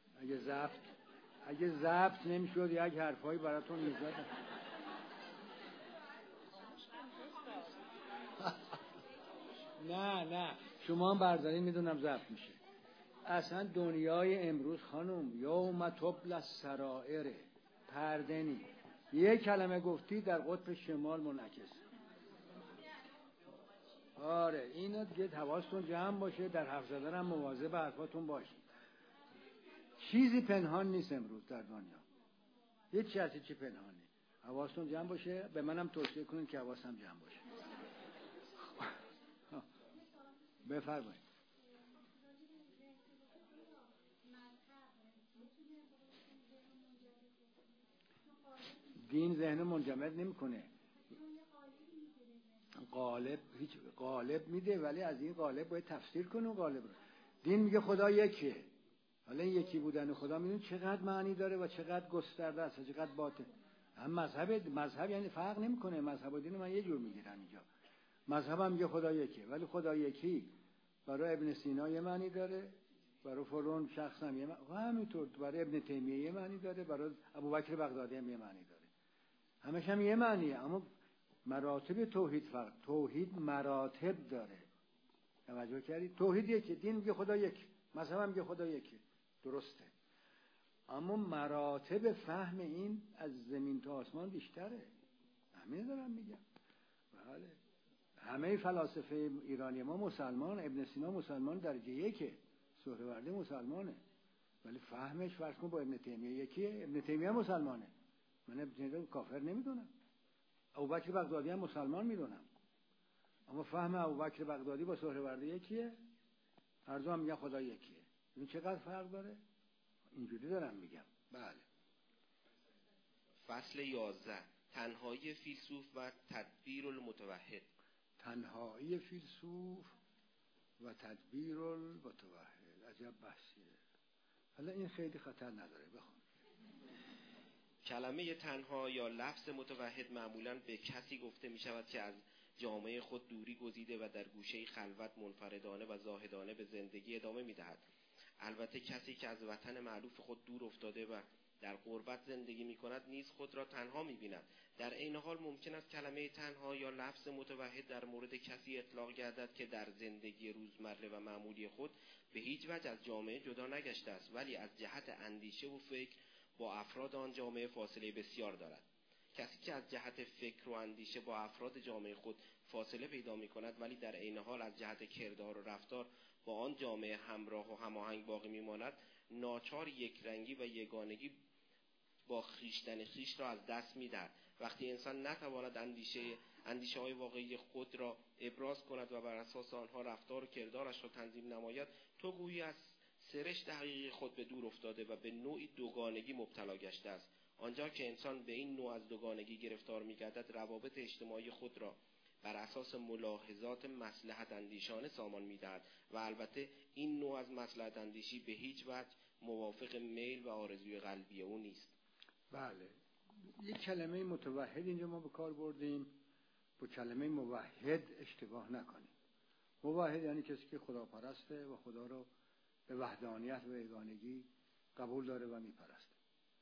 اگه ضبط نمیشد یک حرفایی براتون میزدم. نه شما هم بردارین میدونم ضبط میشه. اصلا دنیای امروز خانم یوم تبلی السرائر پردنی، یک کلمه گفتی در قطب شمال منعکس. آره اینو دیگه حواستون جمع باشه، در حرف زدن هم مواظب حرفاتون باشید. چیزی پنهان نیست امروز در دنیا، هیچ چیزی پنهان نیست. حواستون جمع باشه، به منم توصیه کنید که حواسم جمع باشه. بفرمایید. دین ذهن منجمد نمیکنه. قالب میده، ولی از این قالب باید تفسیر کنه اون قالب رو. دین میگه خدا یکیه. حالا این یکی بودن خدا میدون چقدر معنی داره و چقدر گسترده است و چقدر باطن. هم مذهب یعنی فرق نمیکنه. مذهب و دین من یه جور میگیرم اینجا. مذهب هم میگه خدا یکیه، ولی خدا یکی برای ابن سینا یه معنی داره، برای فرعون شخص هم یه معنی، و همینطور برای ابن تیمیه یه معنی داره، برای ابوبکر بغدادی هم یه معنی داره. همش هم یه معنیه، اما مراتب توحید فرق. توحید مراتب داره. توجه کردید؟ توحید یکی، دین میگه خدا یک، مذهب هم میگه خدا یکی، درسته. اما مراتب فهم این از زمین تا آسمان بیشتره. همین دارم میگم. بله. همه فلاسفه ایرانی ما مسلمان، ابن سینا مسلمان درجه یکه، سهروردی مسلمانه، ولی فهمش فرض کن با ابن تیمیه یکیه. ابن تیمیه مسلمانه، من ابن تیمیه کافر نمیدونم. ابوبکر بغدادی هم مسلمان میدونم، اما فهم ابوبکر بغدادی با سهروردی یکیه. هر دو هم میگن خدا یکیه. این چقدر فرق داره؟ اینجوری دارم میگم. بله. فصل 11 تنهایی فیلسوف و تدبیر المتوحد. تنهایی فیلسوف و تدبیر المتوحد، عجب بحثیه. حالا این خیلی خطر نداره، بخون. کلمه تنها یا لفظ متوحد معمولاً به کسی گفته می شود که از جامعه خود دوری گزیده و در گوشه خلوت منفردانه و زاهدانه به زندگی ادامه می دهد. البته کسی که از وطن مألوف خود دور افتاده و در غربت زندگی می کند نیز خود را تنها می بیند. در این حال ممکن است کلمه تنها یا لفظ متوحد در مورد کسی اطلاق گردد که در زندگی روزمره و معمولی خود به هیچ وجه از جامعه جدا نگشته است، ولی از جهت اندیشه و فکر با افراد آن جامعه فاصله بسیار دارد. کسی که از جهت فکر و اندیشه با افراد جامعه خود فاصله پیدا می کند ولی در عین حال از جهت کردار و رفتار با آن جامعه همراه و هماهنگ باقی می ماند، ناچار یک رنگی و یگانگی با خیشتن خیش را از دست می دهد. وقتی انسان نتواند اندیشه های واقعی خود را ابراز کند و بر اساس آنها رفتار و کردارش را تنظیم نماید، تو گویی از سرشت حقیقی خود به دور افتاده و به نوعی دوگانگی مبتلا گشته است. آنجا که انسان به این نوع از دوگانگی گرفتار می‌گردد، روابط اجتماعی خود را بر اساس ملاحظات مصلحت اندیشانه سامان می‌دهد و البته این نوع از مصلحت اندیشی به هیچ وجه موافق میل و آرزوی قلبی او نیست. بله. یک کلمه متوحد اینجا ما به کار بردیم، با کلمه موحد اشتباه نکنیم. موحد یعنی کسی که خداپرسته و خدا رو به وحدانیت و یگانگی قبول داره و میپرسته.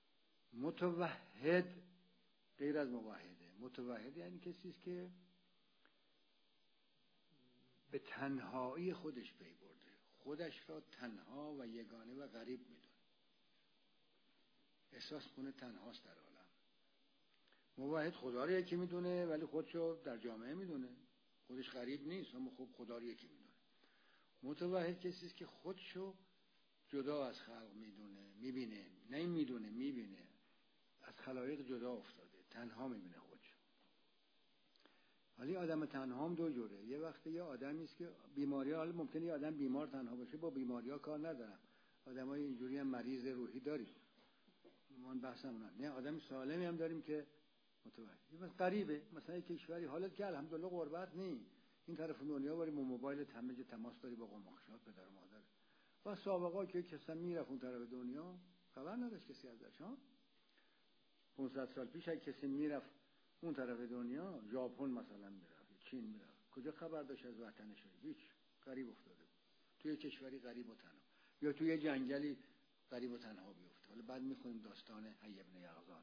متوحد غیر از موحده. متوحد یعنی کسی است که به تنهایی خودش پی برده، خودش را تنها و یگانه و غریب میدونه، احساس کنه تنهاست در عالم. موحد خدا رو یکی میدونه ولی خودشو در جامعه میدونه، خودش غریب نیست اما خب خدا رو یکی میدونه. متوحد کسی است که خودشو جدا از خلق میدونه، میبینه، نه میدونه، میبینه، از خلایق جدا افتاده، تنها میبینه خودشو. ولی آدم تنها هم دو جوره. یه وقتی یه آدمی است که بیماری، حالا ممکنه یه آدم بیمار تنها باشه، با بیماری‌ها کار ندارم، آدمای اینجوری هم مریض روحی داریم، من بحثم نه آدم سالمی هم داریم که متوحد. بس غریبه، مثلا یک کشوری حالت که الحمدلله غربت نی، این طرف دنیا ولی موبایل همه جا تماس داری با قوم و خشاب پدر و مادر. با سابقا که کسی میرفت اون طرف دنیا خبر نداشت کسی ازش. ها 500 سال پیش اگه کسی میرفت اون طرف دنیا، ژاپن مثلا میرفت، چین میرفت، کجا خبر داشت از وطنش؟ هیچ. غریب افتاده توی کشوری غریب و تنها، یا توی جنگلی غریب و تنها بیفته. حالا بعد میخونیم داستان حی بن یقظان.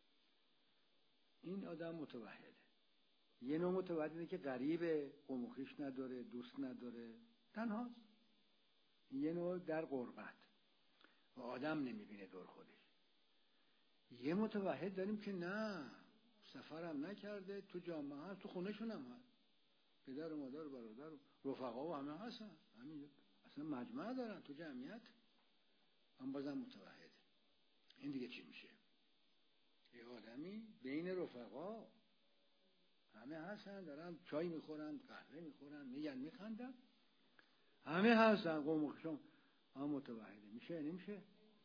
این آدم متوحده. یه نوع متوحده که غریبه، قوم و خویش نداره، دوست نداره، تنهاست. یه نوع در غربت و آدم نمیبینه دور خودش. یه متوحد داریم که نه، سفرم نکرده، تو جامعه هست، تو خونهشون هم هست، پدر و مادر و برادر و رفقا و همه هستن، همین اصلا مجمع دارن تو جمعیت، هم بازم متوحده. این دیگه چی میشه؟ یه آدمی بین رفقا همه هستن، دارن چای میخورن، قهوه میخورن، میگن میخندن، همه هستن، قوم و خشم، هم متوحده. میشه نمیشه؟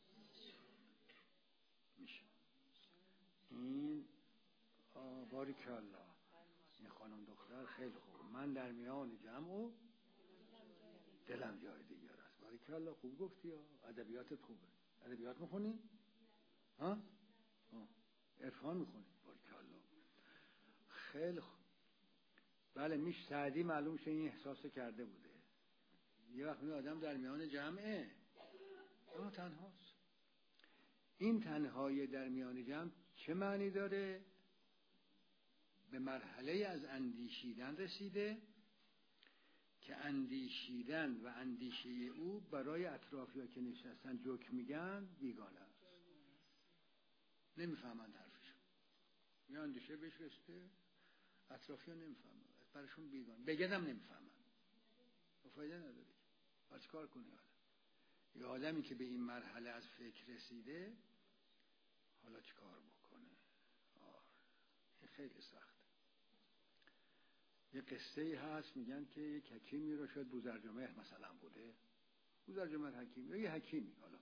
میشه. این باریکالله، این خانم دختر خیلی خوب، من در میان جمع و دلم جای دیگر است. باریکالله، خوب گفتی ها، ادبیاتت خوبه. ادبیات میخونی؟ ها؟ عرفان میخونی؟ باریکالله، خیلی خوب. بله، میشه سعدی معلوم شه این احساس کرده بوده. یه وقت می آدم در میان جمعه اما تنهاست. این تنهایی در میان جمع چه معنی داره؟ به مرحله از اندیشیدن رسیده که اندیشیدن و اندیشه او برای اطرافی‌ها که نشستن جوک میگن بیگانه است، نمیفهمند حرفشو. یه اندیشه بهش رسیده، اطرافی‌ها نمیفهمند، براشون بیگانه، بگدم نمیفهمند، فایده نداره. باید کار کنی آدم. یه آدمی که به این مرحله از فکر رسیده حالا چی کار بکنه؟ این خیلی سخته. یه قصه ای هست، میگن که یک حکیمی رو، شاید بوزرجمهر مثلا بوده، بوزرجمهر حکیم یا یه حکیمی، حالا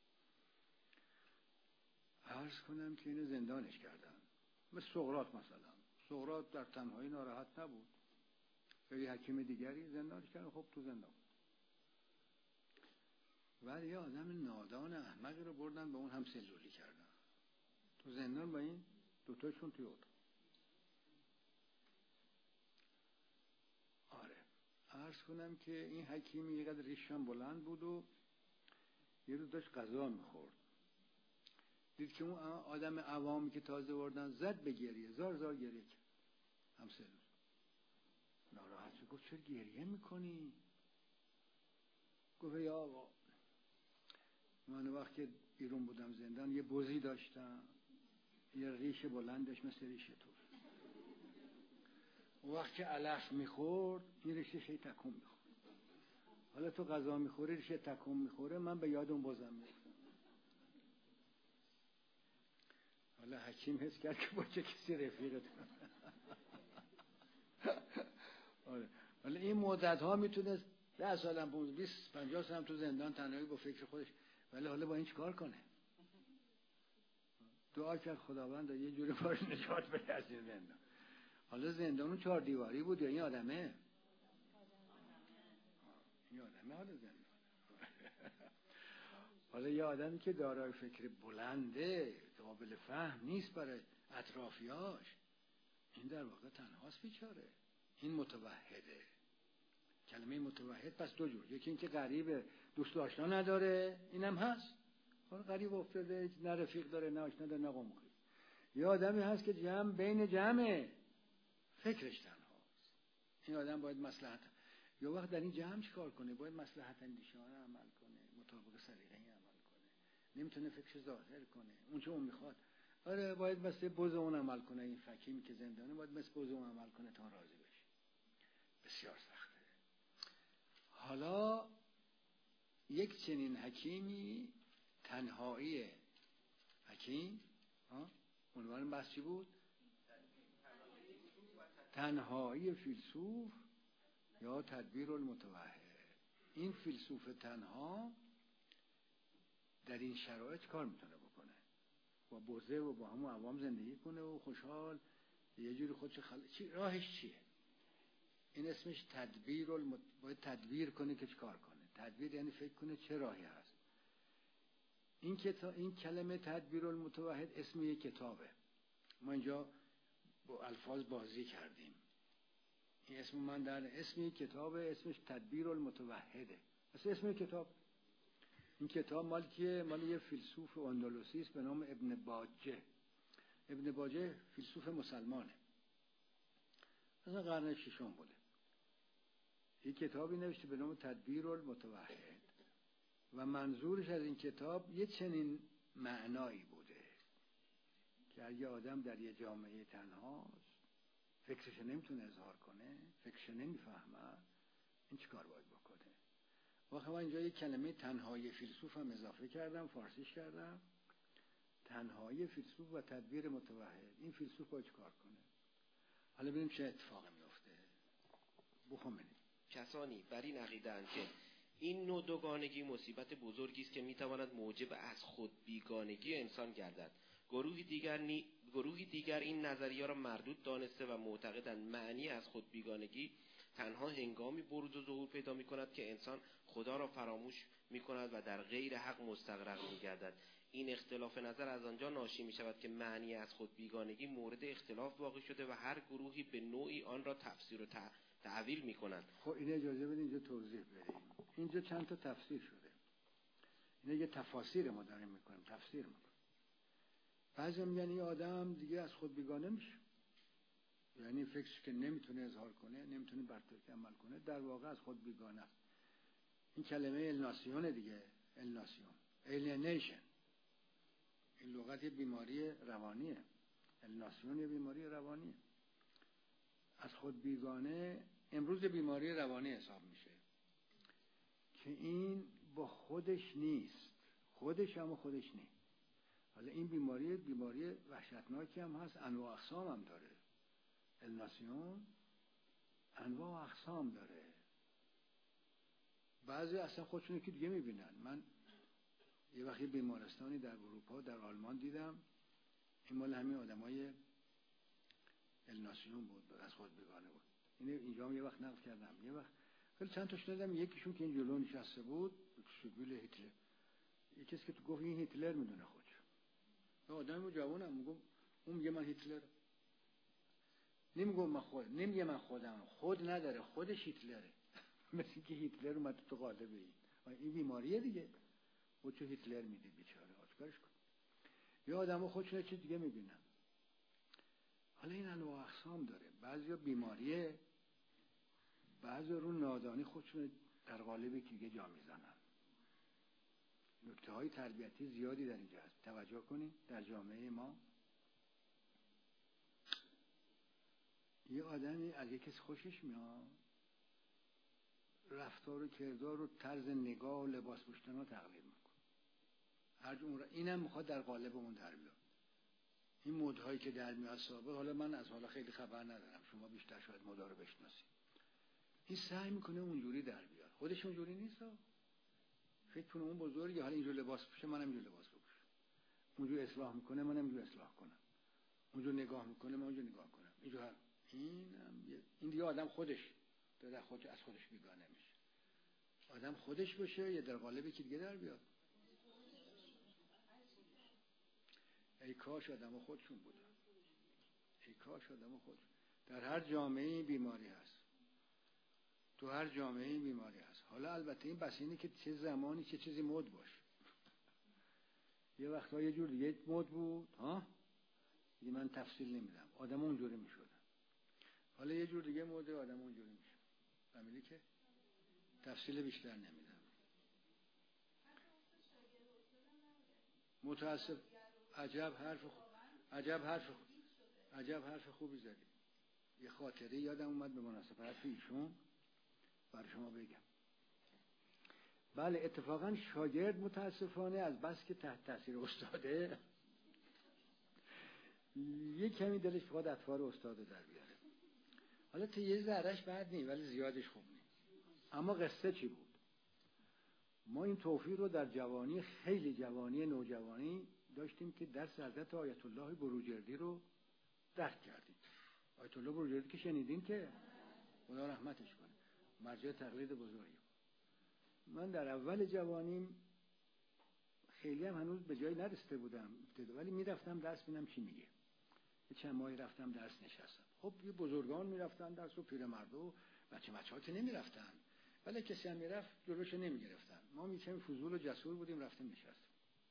عرض کنم که اینو زندانش کردن، مثل سقراط مثلا. سقراط در تنهایی ناراحت نبود، یا یه حکیم دیگری زندانش کردن، خب تو زندان. ولی یه آدم نادان احمقی رو بردن به اون هم سلولی کردن تو زندان، با این دوتاشون توی اتاق. آره، عرض کنم که این حکیمی یه قدر ریشم بلند بود و یه روز داشت غذا میخورد، دید که اون آدم عوامی که تازه بردن زد به گریه، زار زار گریه کرد. هم سلول ناراحت شد، گفت چرا گریه میکنی؟ گفت یا آقا، من وقتی بیرون بودم زندان یه بزی داشتم، یه ریش بلندش مثل ریش تو، وقتی علف میخورد این ریشش هی تکون میخورد. حالا تو غذا میخوری ریشه تکون میخوره، من به یاد اون بزم میفتم. حالا حکیم حس کرد که با چه کسی رفیقت. آره، حالا این مدت ها میتونست 10 سالم 15 20 50 سالم تو زندان تنهایی با فکر خودش، ولی حالا با این چیکار کنه؟ دعا کرد خداوند یه جوری باش نجات بده از زندان. حالا زندان اون 4 دیواری بود یا این آدمه؟ این آدمه حالا زندان. حالا یه آدمی که دارای فکر بلنده، قابل فهم نیست برای اطرافیاش، این در واقع تنهاست بیچاره. این متوحده. کلمه متوحد پس دو جور، یکی این که غریب دوست آشنا نداره، اینم هست، حالا غریب افتاده، نه رفیق داره، نه آشنا داره، نه قوم خویش. یه آدمی هست که جمع بین جمعه، فکرش تنهاست. این آدم باید مصلحت، یا وقت در این جمع چیکار کنه؟ باید مصلحت اندیشانه عمل کنه، مطابق سلیقه‌ای عمل کنه، نمیتونه فکرش ظاهر کنه اون چه اون میخواد. آره، باید مثل بز اون عمل کنه. این حکیمی که زندانه باید مثل بز اون عمل کنه تا راضی بشه. بسیار سخته. حالا یک چنین حکیمی، تنهایی حکیم، عنوان بحث چی بود؟ تنهایی فیلسوف یا تدبیر المتوحد. این فیلسوف تنها در این شرایط کار میتونه بکنه، با بوزه و با همون عوام زندگی کنه و خوشحال یه جوری خودش راهش چیه؟ این اسمش تدبیر باید تدبیر کنه که چیکار کنه. تدبیر یعنی فکر کنه چه راهی هست. این کلمه تدبیر المتوحد اسم یک کتابه. ما اینجا با الفاظ بازی کردیم. این اسم من در اسم یک کتابه، اسمش تدبیر المتوحده. اسم کتاب. این کتاب مال یه فیلسوف اندلسی است به نام ابن باجه. ابن باجه فیلسوف مسلمانه، مثلا قرن 6 بوده. یک کتابی نوشته به نام تدبیر المتوحد. و منظورش از این کتاب یه چنین معنایی بوده که اگه آدم در یه جامعه تنهاست، فکرش نمیتونه اظهار کنه، فکرش نمیفهمه، این چی کار باید بکنه؟ واقعا من اینجا یک کلمه تنهایی فیلسوف هم اضافه کردم، فارسیش کردم. تنهایی فیلسوف و تدبیر متوحد. این فیلسوف باید چی کار کنه؟ حالا ببینیم چه اتفاقی میفته. بخونیم. کسانی بر این عقیده‌اند که این نوع دوگانگی مصیبت بزرگی است که میتواند موجب از خود بیگانگی انسان گردد. گروهی دیگر این نظریه را مردود دانسته و معتقدند معنی از خود بیگانگی تنها هنگامی بروز و ظهور پیدا می‌کند که انسان خدا را فراموش می‌کند و در غیر حق مستغرق می‌گردد. این اختلاف نظر از آنجا ناشی می‌شود که معنی از خود بیگانگی مورد اختلاف واقع شده و هر گروهی به نوعی آن را تفسیر و تعویل می‌کنند. خب این اجازه بدید اینجا توضیح بدیم. اینجا چند تا تفسیر شده. اینا یه تفاسیر ما داریم می‌کنیم، تفسیر می‌کنیم. بعضی میگن این آدم دیگه از خود بیگانه میشه، یعنی فکرش که نمیتونه اظهار کنه، نمیتونه بر طبق عمل کنه، در واقع از خود بیگانه است. این کلمه الناسیون دیگه، الناسیون، alienation، این لغت یه بیماری روانیه. الناسیون یه بیماری روانیه. از خود بیگانه امروز بیماری روانی حساب میشه که این با خودش نیست، خودش هم خودش نیست. حالا این بیماری وحشتناکی هم هست، انواع اقسام هم داره. الناسیون انواع اقسام داره. بعضی اصلا خودشون که دیگه میبینن. من یه وقتی بیمارستانی در اروپا در آلمان دیدم، این مال همین آدمای الناسیون بود، از خود بیگانه بود. اینجا هم یه وقت نقل کردم، یه وقت خیلی چند تاش دیدم. یکیشون که این جلو نشسته بود، شبیه هیتلر، یکی کسی که تو گفت این هیتلر میدونه خودش. آدمو جوونم میگم، اون میگه من هیتلر. نمیگم نمیگه من خودم، خود نداره، خودش هیتلره. مثل که هیتلر اومد تو قالب این بیماریه دیگه. خودشو هیتلر میده بیچاره، چیکارش کنه؟ یا آدمو خودشون چیز دیگه میبینن. حالا این انواع اقسام داره. بعضیا بیماریه، بعضیا رو نادانی خودشون در قالب که دیگه جا میزنن. نکته‌های تربیتی زیادی در اینجا هست. توجه کنید در جامعه ما یه آدمی از یک کسی خوشش میاد، رفتار و کردار و طرز نگاه و لباس پوشیدن رو تقلید میکنه. اینم میخواد در قالب اون در بیاد. این مدهایی که در میاد سابق، حالا من از حالا خیلی خبر ندارم، شما بیشتر شاید مدا رو بشناسید. این سعی میکنه اونجوری در بیاد، خودش اونجوری نیست. فکر کنه اون بزرگه، حالا اینجور لباس پوشه، منم اینجور لباس بپوشم. اونجور اصلاح میکنه، منم اینجور اصلاح کنم. اونجور نگاه میکنه، من اونجور نگاه کنم. این دیگه آدم خودش داره از خودش بیگانه میشه. آدم خودش باشه یا در قالبی که دیگه در بیاد. ای کاش آدم خودشون بودن. ای کاش آدم خودشون. در هر جامعه بیماری هست. تو هر جامعه بیماری هست. حالا البته این بس اینه که چه زمانی چه چیزی مد باشه. یه وقتا یه جور دیگه مد بود، دیگه من تفصیل نمیدم. آدم اونجوری میشدن. حالا یه جور دیگه مد آدم اونجوری میشه. فهمیدی که تفصیل بیشتر نمیدم. متاسف. عجب حرف خوبی زدی. یه خاطره یادم اومد به مناسبت ایشون برای شما بگم. بله اتفاقا شاگرد متاسفانه از بس که تحت تاثیر استاده یه کمی دلش بخواد اطوار استاد در بیاره. حالا تا یه ذرهش بد نیست ولی زیادش خوب نیست. اما قصه چی بود؟ ما این توفیق رو در جوانی، خیلی جوانی نوجوانی داشتیم که درس حضرت آیت الله بروجردی رو درک کردیم. آیت الله بروجردی که شنیدین که خدا رحمتش کنه، مرجع تقلید بزرگی. من در اول جوانیم خیلی هم هنوز به جایی نرسیده بودم ولی میرفتم درس ببینم چی میگه. یه چند ماهی رفتم درس نشستم. خب یه بزرگان میرفتن درس و پیرمرد و بچه‌ها که نمیرفتن، ولی کسی هم میرفت جلوش نمیگرفتن. ما میچیم فضول و جسور بودیم رفتیم نشستیم.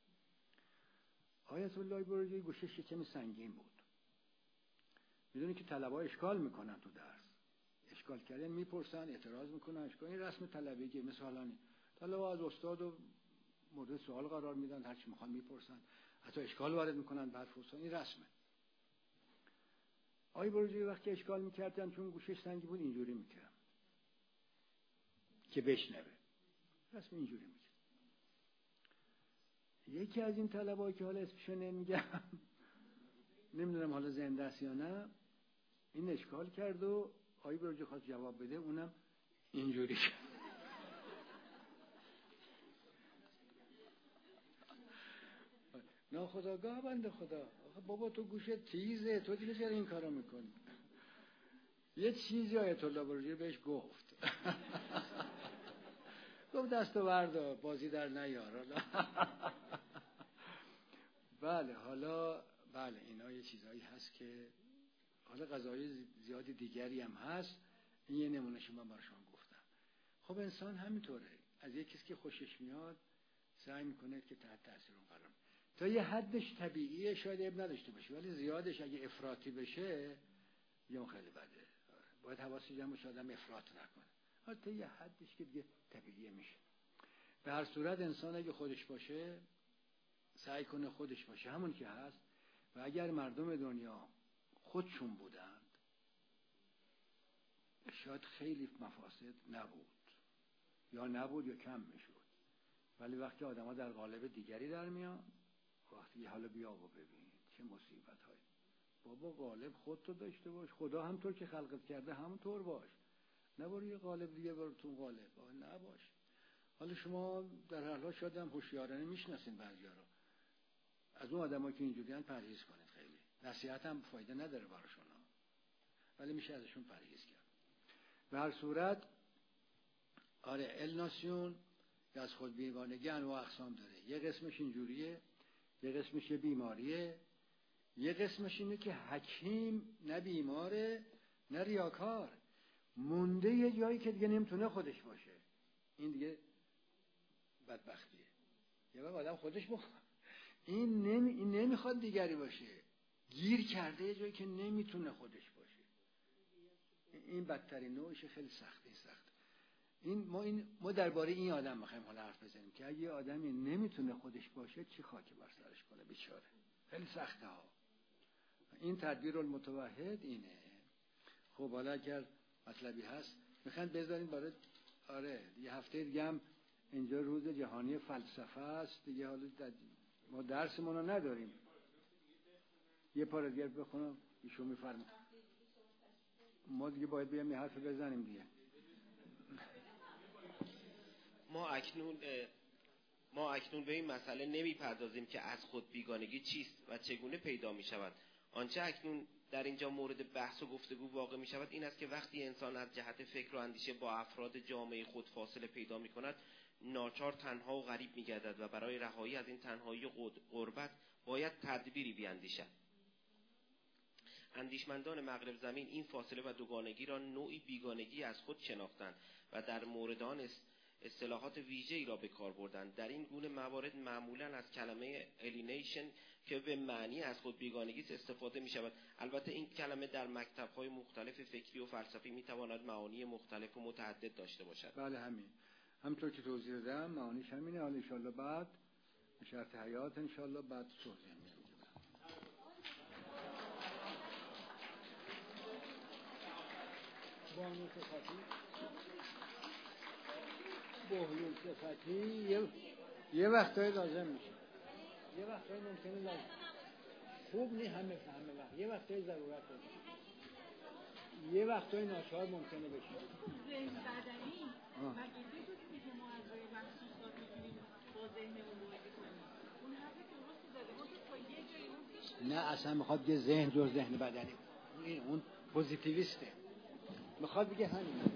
آیت الله بروجردی گوشش کمی سنگین بود. میدونی که طلبه‌ها اشکال میکنن تو درس. اشکال کردن میپرسن، اعتراض میکنن، اشکال. این رسم طلبگی. مثلا طلبه‌ها از استاد و مورد سوال قرار میدن، هر چی میخوان میپرسن، حتی اشکال وارد میکنن بعد فرصت. این رسمه. آقای بروجردی وقتی اشکال میکردن چون گوشش سنگی بود اینجوری میکرد که بشنوه. رسم اینجوری میکرد. یکی از این طلبه‌ای که حالا اسمشو نمیگم، نمیدونم حالا زنده است یا نه، این اشکال کرد و آقای بروجردی خواست جواب بده، اونم اینجوری کرد. ناخودآگاه بنده خدا. بابا تو گوشت تیزه، تو دیگه چرا این کارو میکنی؟ یه چیزی آیت الله بروجردی بهش گفت. گفت دستو بردار، بازی در نیار. بله اینا یه چیزایی هست که حالا قضایی زیادی دیگری هم هست. این یه نمونهش من براشون گفتم. خب انسان همینطوره، از یه کسی که خوشش میاد سعی میکنه که تحت تاثیر اون قرار. تا یه حدش طبیعیه، شاید عیب نداشته باشه، ولی زیادش اگه افراطی بشه یا خیلی بده. باید حواسی جمع باشه آدم افراط نکنه. حالا تا یه حدش که دیگه طبیعیه میشه. به هر صورت انسان اگه خودش باشه سعی کنه خودش باشه همون که هست، و اگر مردم دنیا خودشون بودند شاید خیلی مفاسد نبود یا کم میشد. ولی وقتی آدم ها در قالب دیگری در میان، وقتی حالا بیا و ببین چه مصیبت هایی. بابا قالب خودتو داشته باش، خدا همطور که خلقت کرده همونطور باش، نباری یه قالب دیگه برو تو قالب نباش. حالا شما در هر حال شاید هم هوشیارانه میشناسین بعضیا رو، از اون آدمایی که اینجوریان پرهیز کنید. خیلی نصیحت هم فایده نداره براشون، ولی میشه ازشون پرهیز کرد. به هر صورت الناسیون که از خود بیگانگی انواع اقسام داره. یه قسمش اینجوریه، یه قسمش یه بیماریه، یه قسمش اینه که حکیم نه بیماره نه ریاکار، مونده یه جایی که دیگه نمیتونه خودش باشه. این دیگه بدبختیه. یه وقت آدم خودش این نمیخواد دیگری باشه، گیر کرده یه جایی که نمیتونه خودش باشه. این بدترین نوعشه، خیلی سخته. ما درباره این آدم میخوایم حالا حرف بزنیم که اگه آدمی نمیتونه خودش باشه چی خاکی بر سرش کنه، بیچاره. خیلی سخته ها. این تدبیر المتوحد اینه. خب حالا اگر مطلبی هست میخواین بذارین برای یه هفته دیگه هم اینجا روز جهانی فلسفه است دیگه. حالا ما درسمون رو نداریم. یه پاراگراف بخونم ایشون میفرمه. ما دیگه باید بیام یه حرف بزنیم دیگه. ما اکنون به این مسئله نمیپردازیم که از خود بیگانگی چیست و چگونه پیدا می شود. آنچه اکنون در اینجا مورد بحث و گفتگو واقع می شود این است که وقتی انسان از جهت فکر و اندیشه با افراد جامعه خود فاصله پیدا می کند، ناچار تنها و غریب می گردد و برای رهایی از این تنهایی و غربت باید تدبیری بیاندیشد. اندیشمندان مغرب زمین این فاصله و دوگانگی را نوعی بیگانگی از خود شناختند و در مورد آن اصطلاحات ویژه‌ای را به کار بردند. در این گونه موارد معمولاً از کلمه alienation که به معنی از خود بیگانگی استفاده می شود. البته این کلمه در مکتب‌های مختلف فکری و فلسفی می تواند معانی مختلف و متعدد داشته باشد. بله همینطور که توضیح دادم معانیش همینه. حالا انشالله بعد به شرط حیات انشالله بعد توضیح میدم. بانو صفتی بهلول صفتی یه وقتایی لازم میشه، یه وقتایی ممکنه لازم خوب نی همه وقت، یه وقتایی ضرورت داره، یه وقتایی ناچار ممکنه بشه. ذهن بدنی مگه بدونی که ما از روی محسوسات میتونیم با ذهنمون مواجه کنیم؟ اون حرف درست زده، ما تا یه جایی اون نه اصلا میخواد یه ذهن جز ذهن بدنی، اون پوزیتیویسته، میخواد بگه همین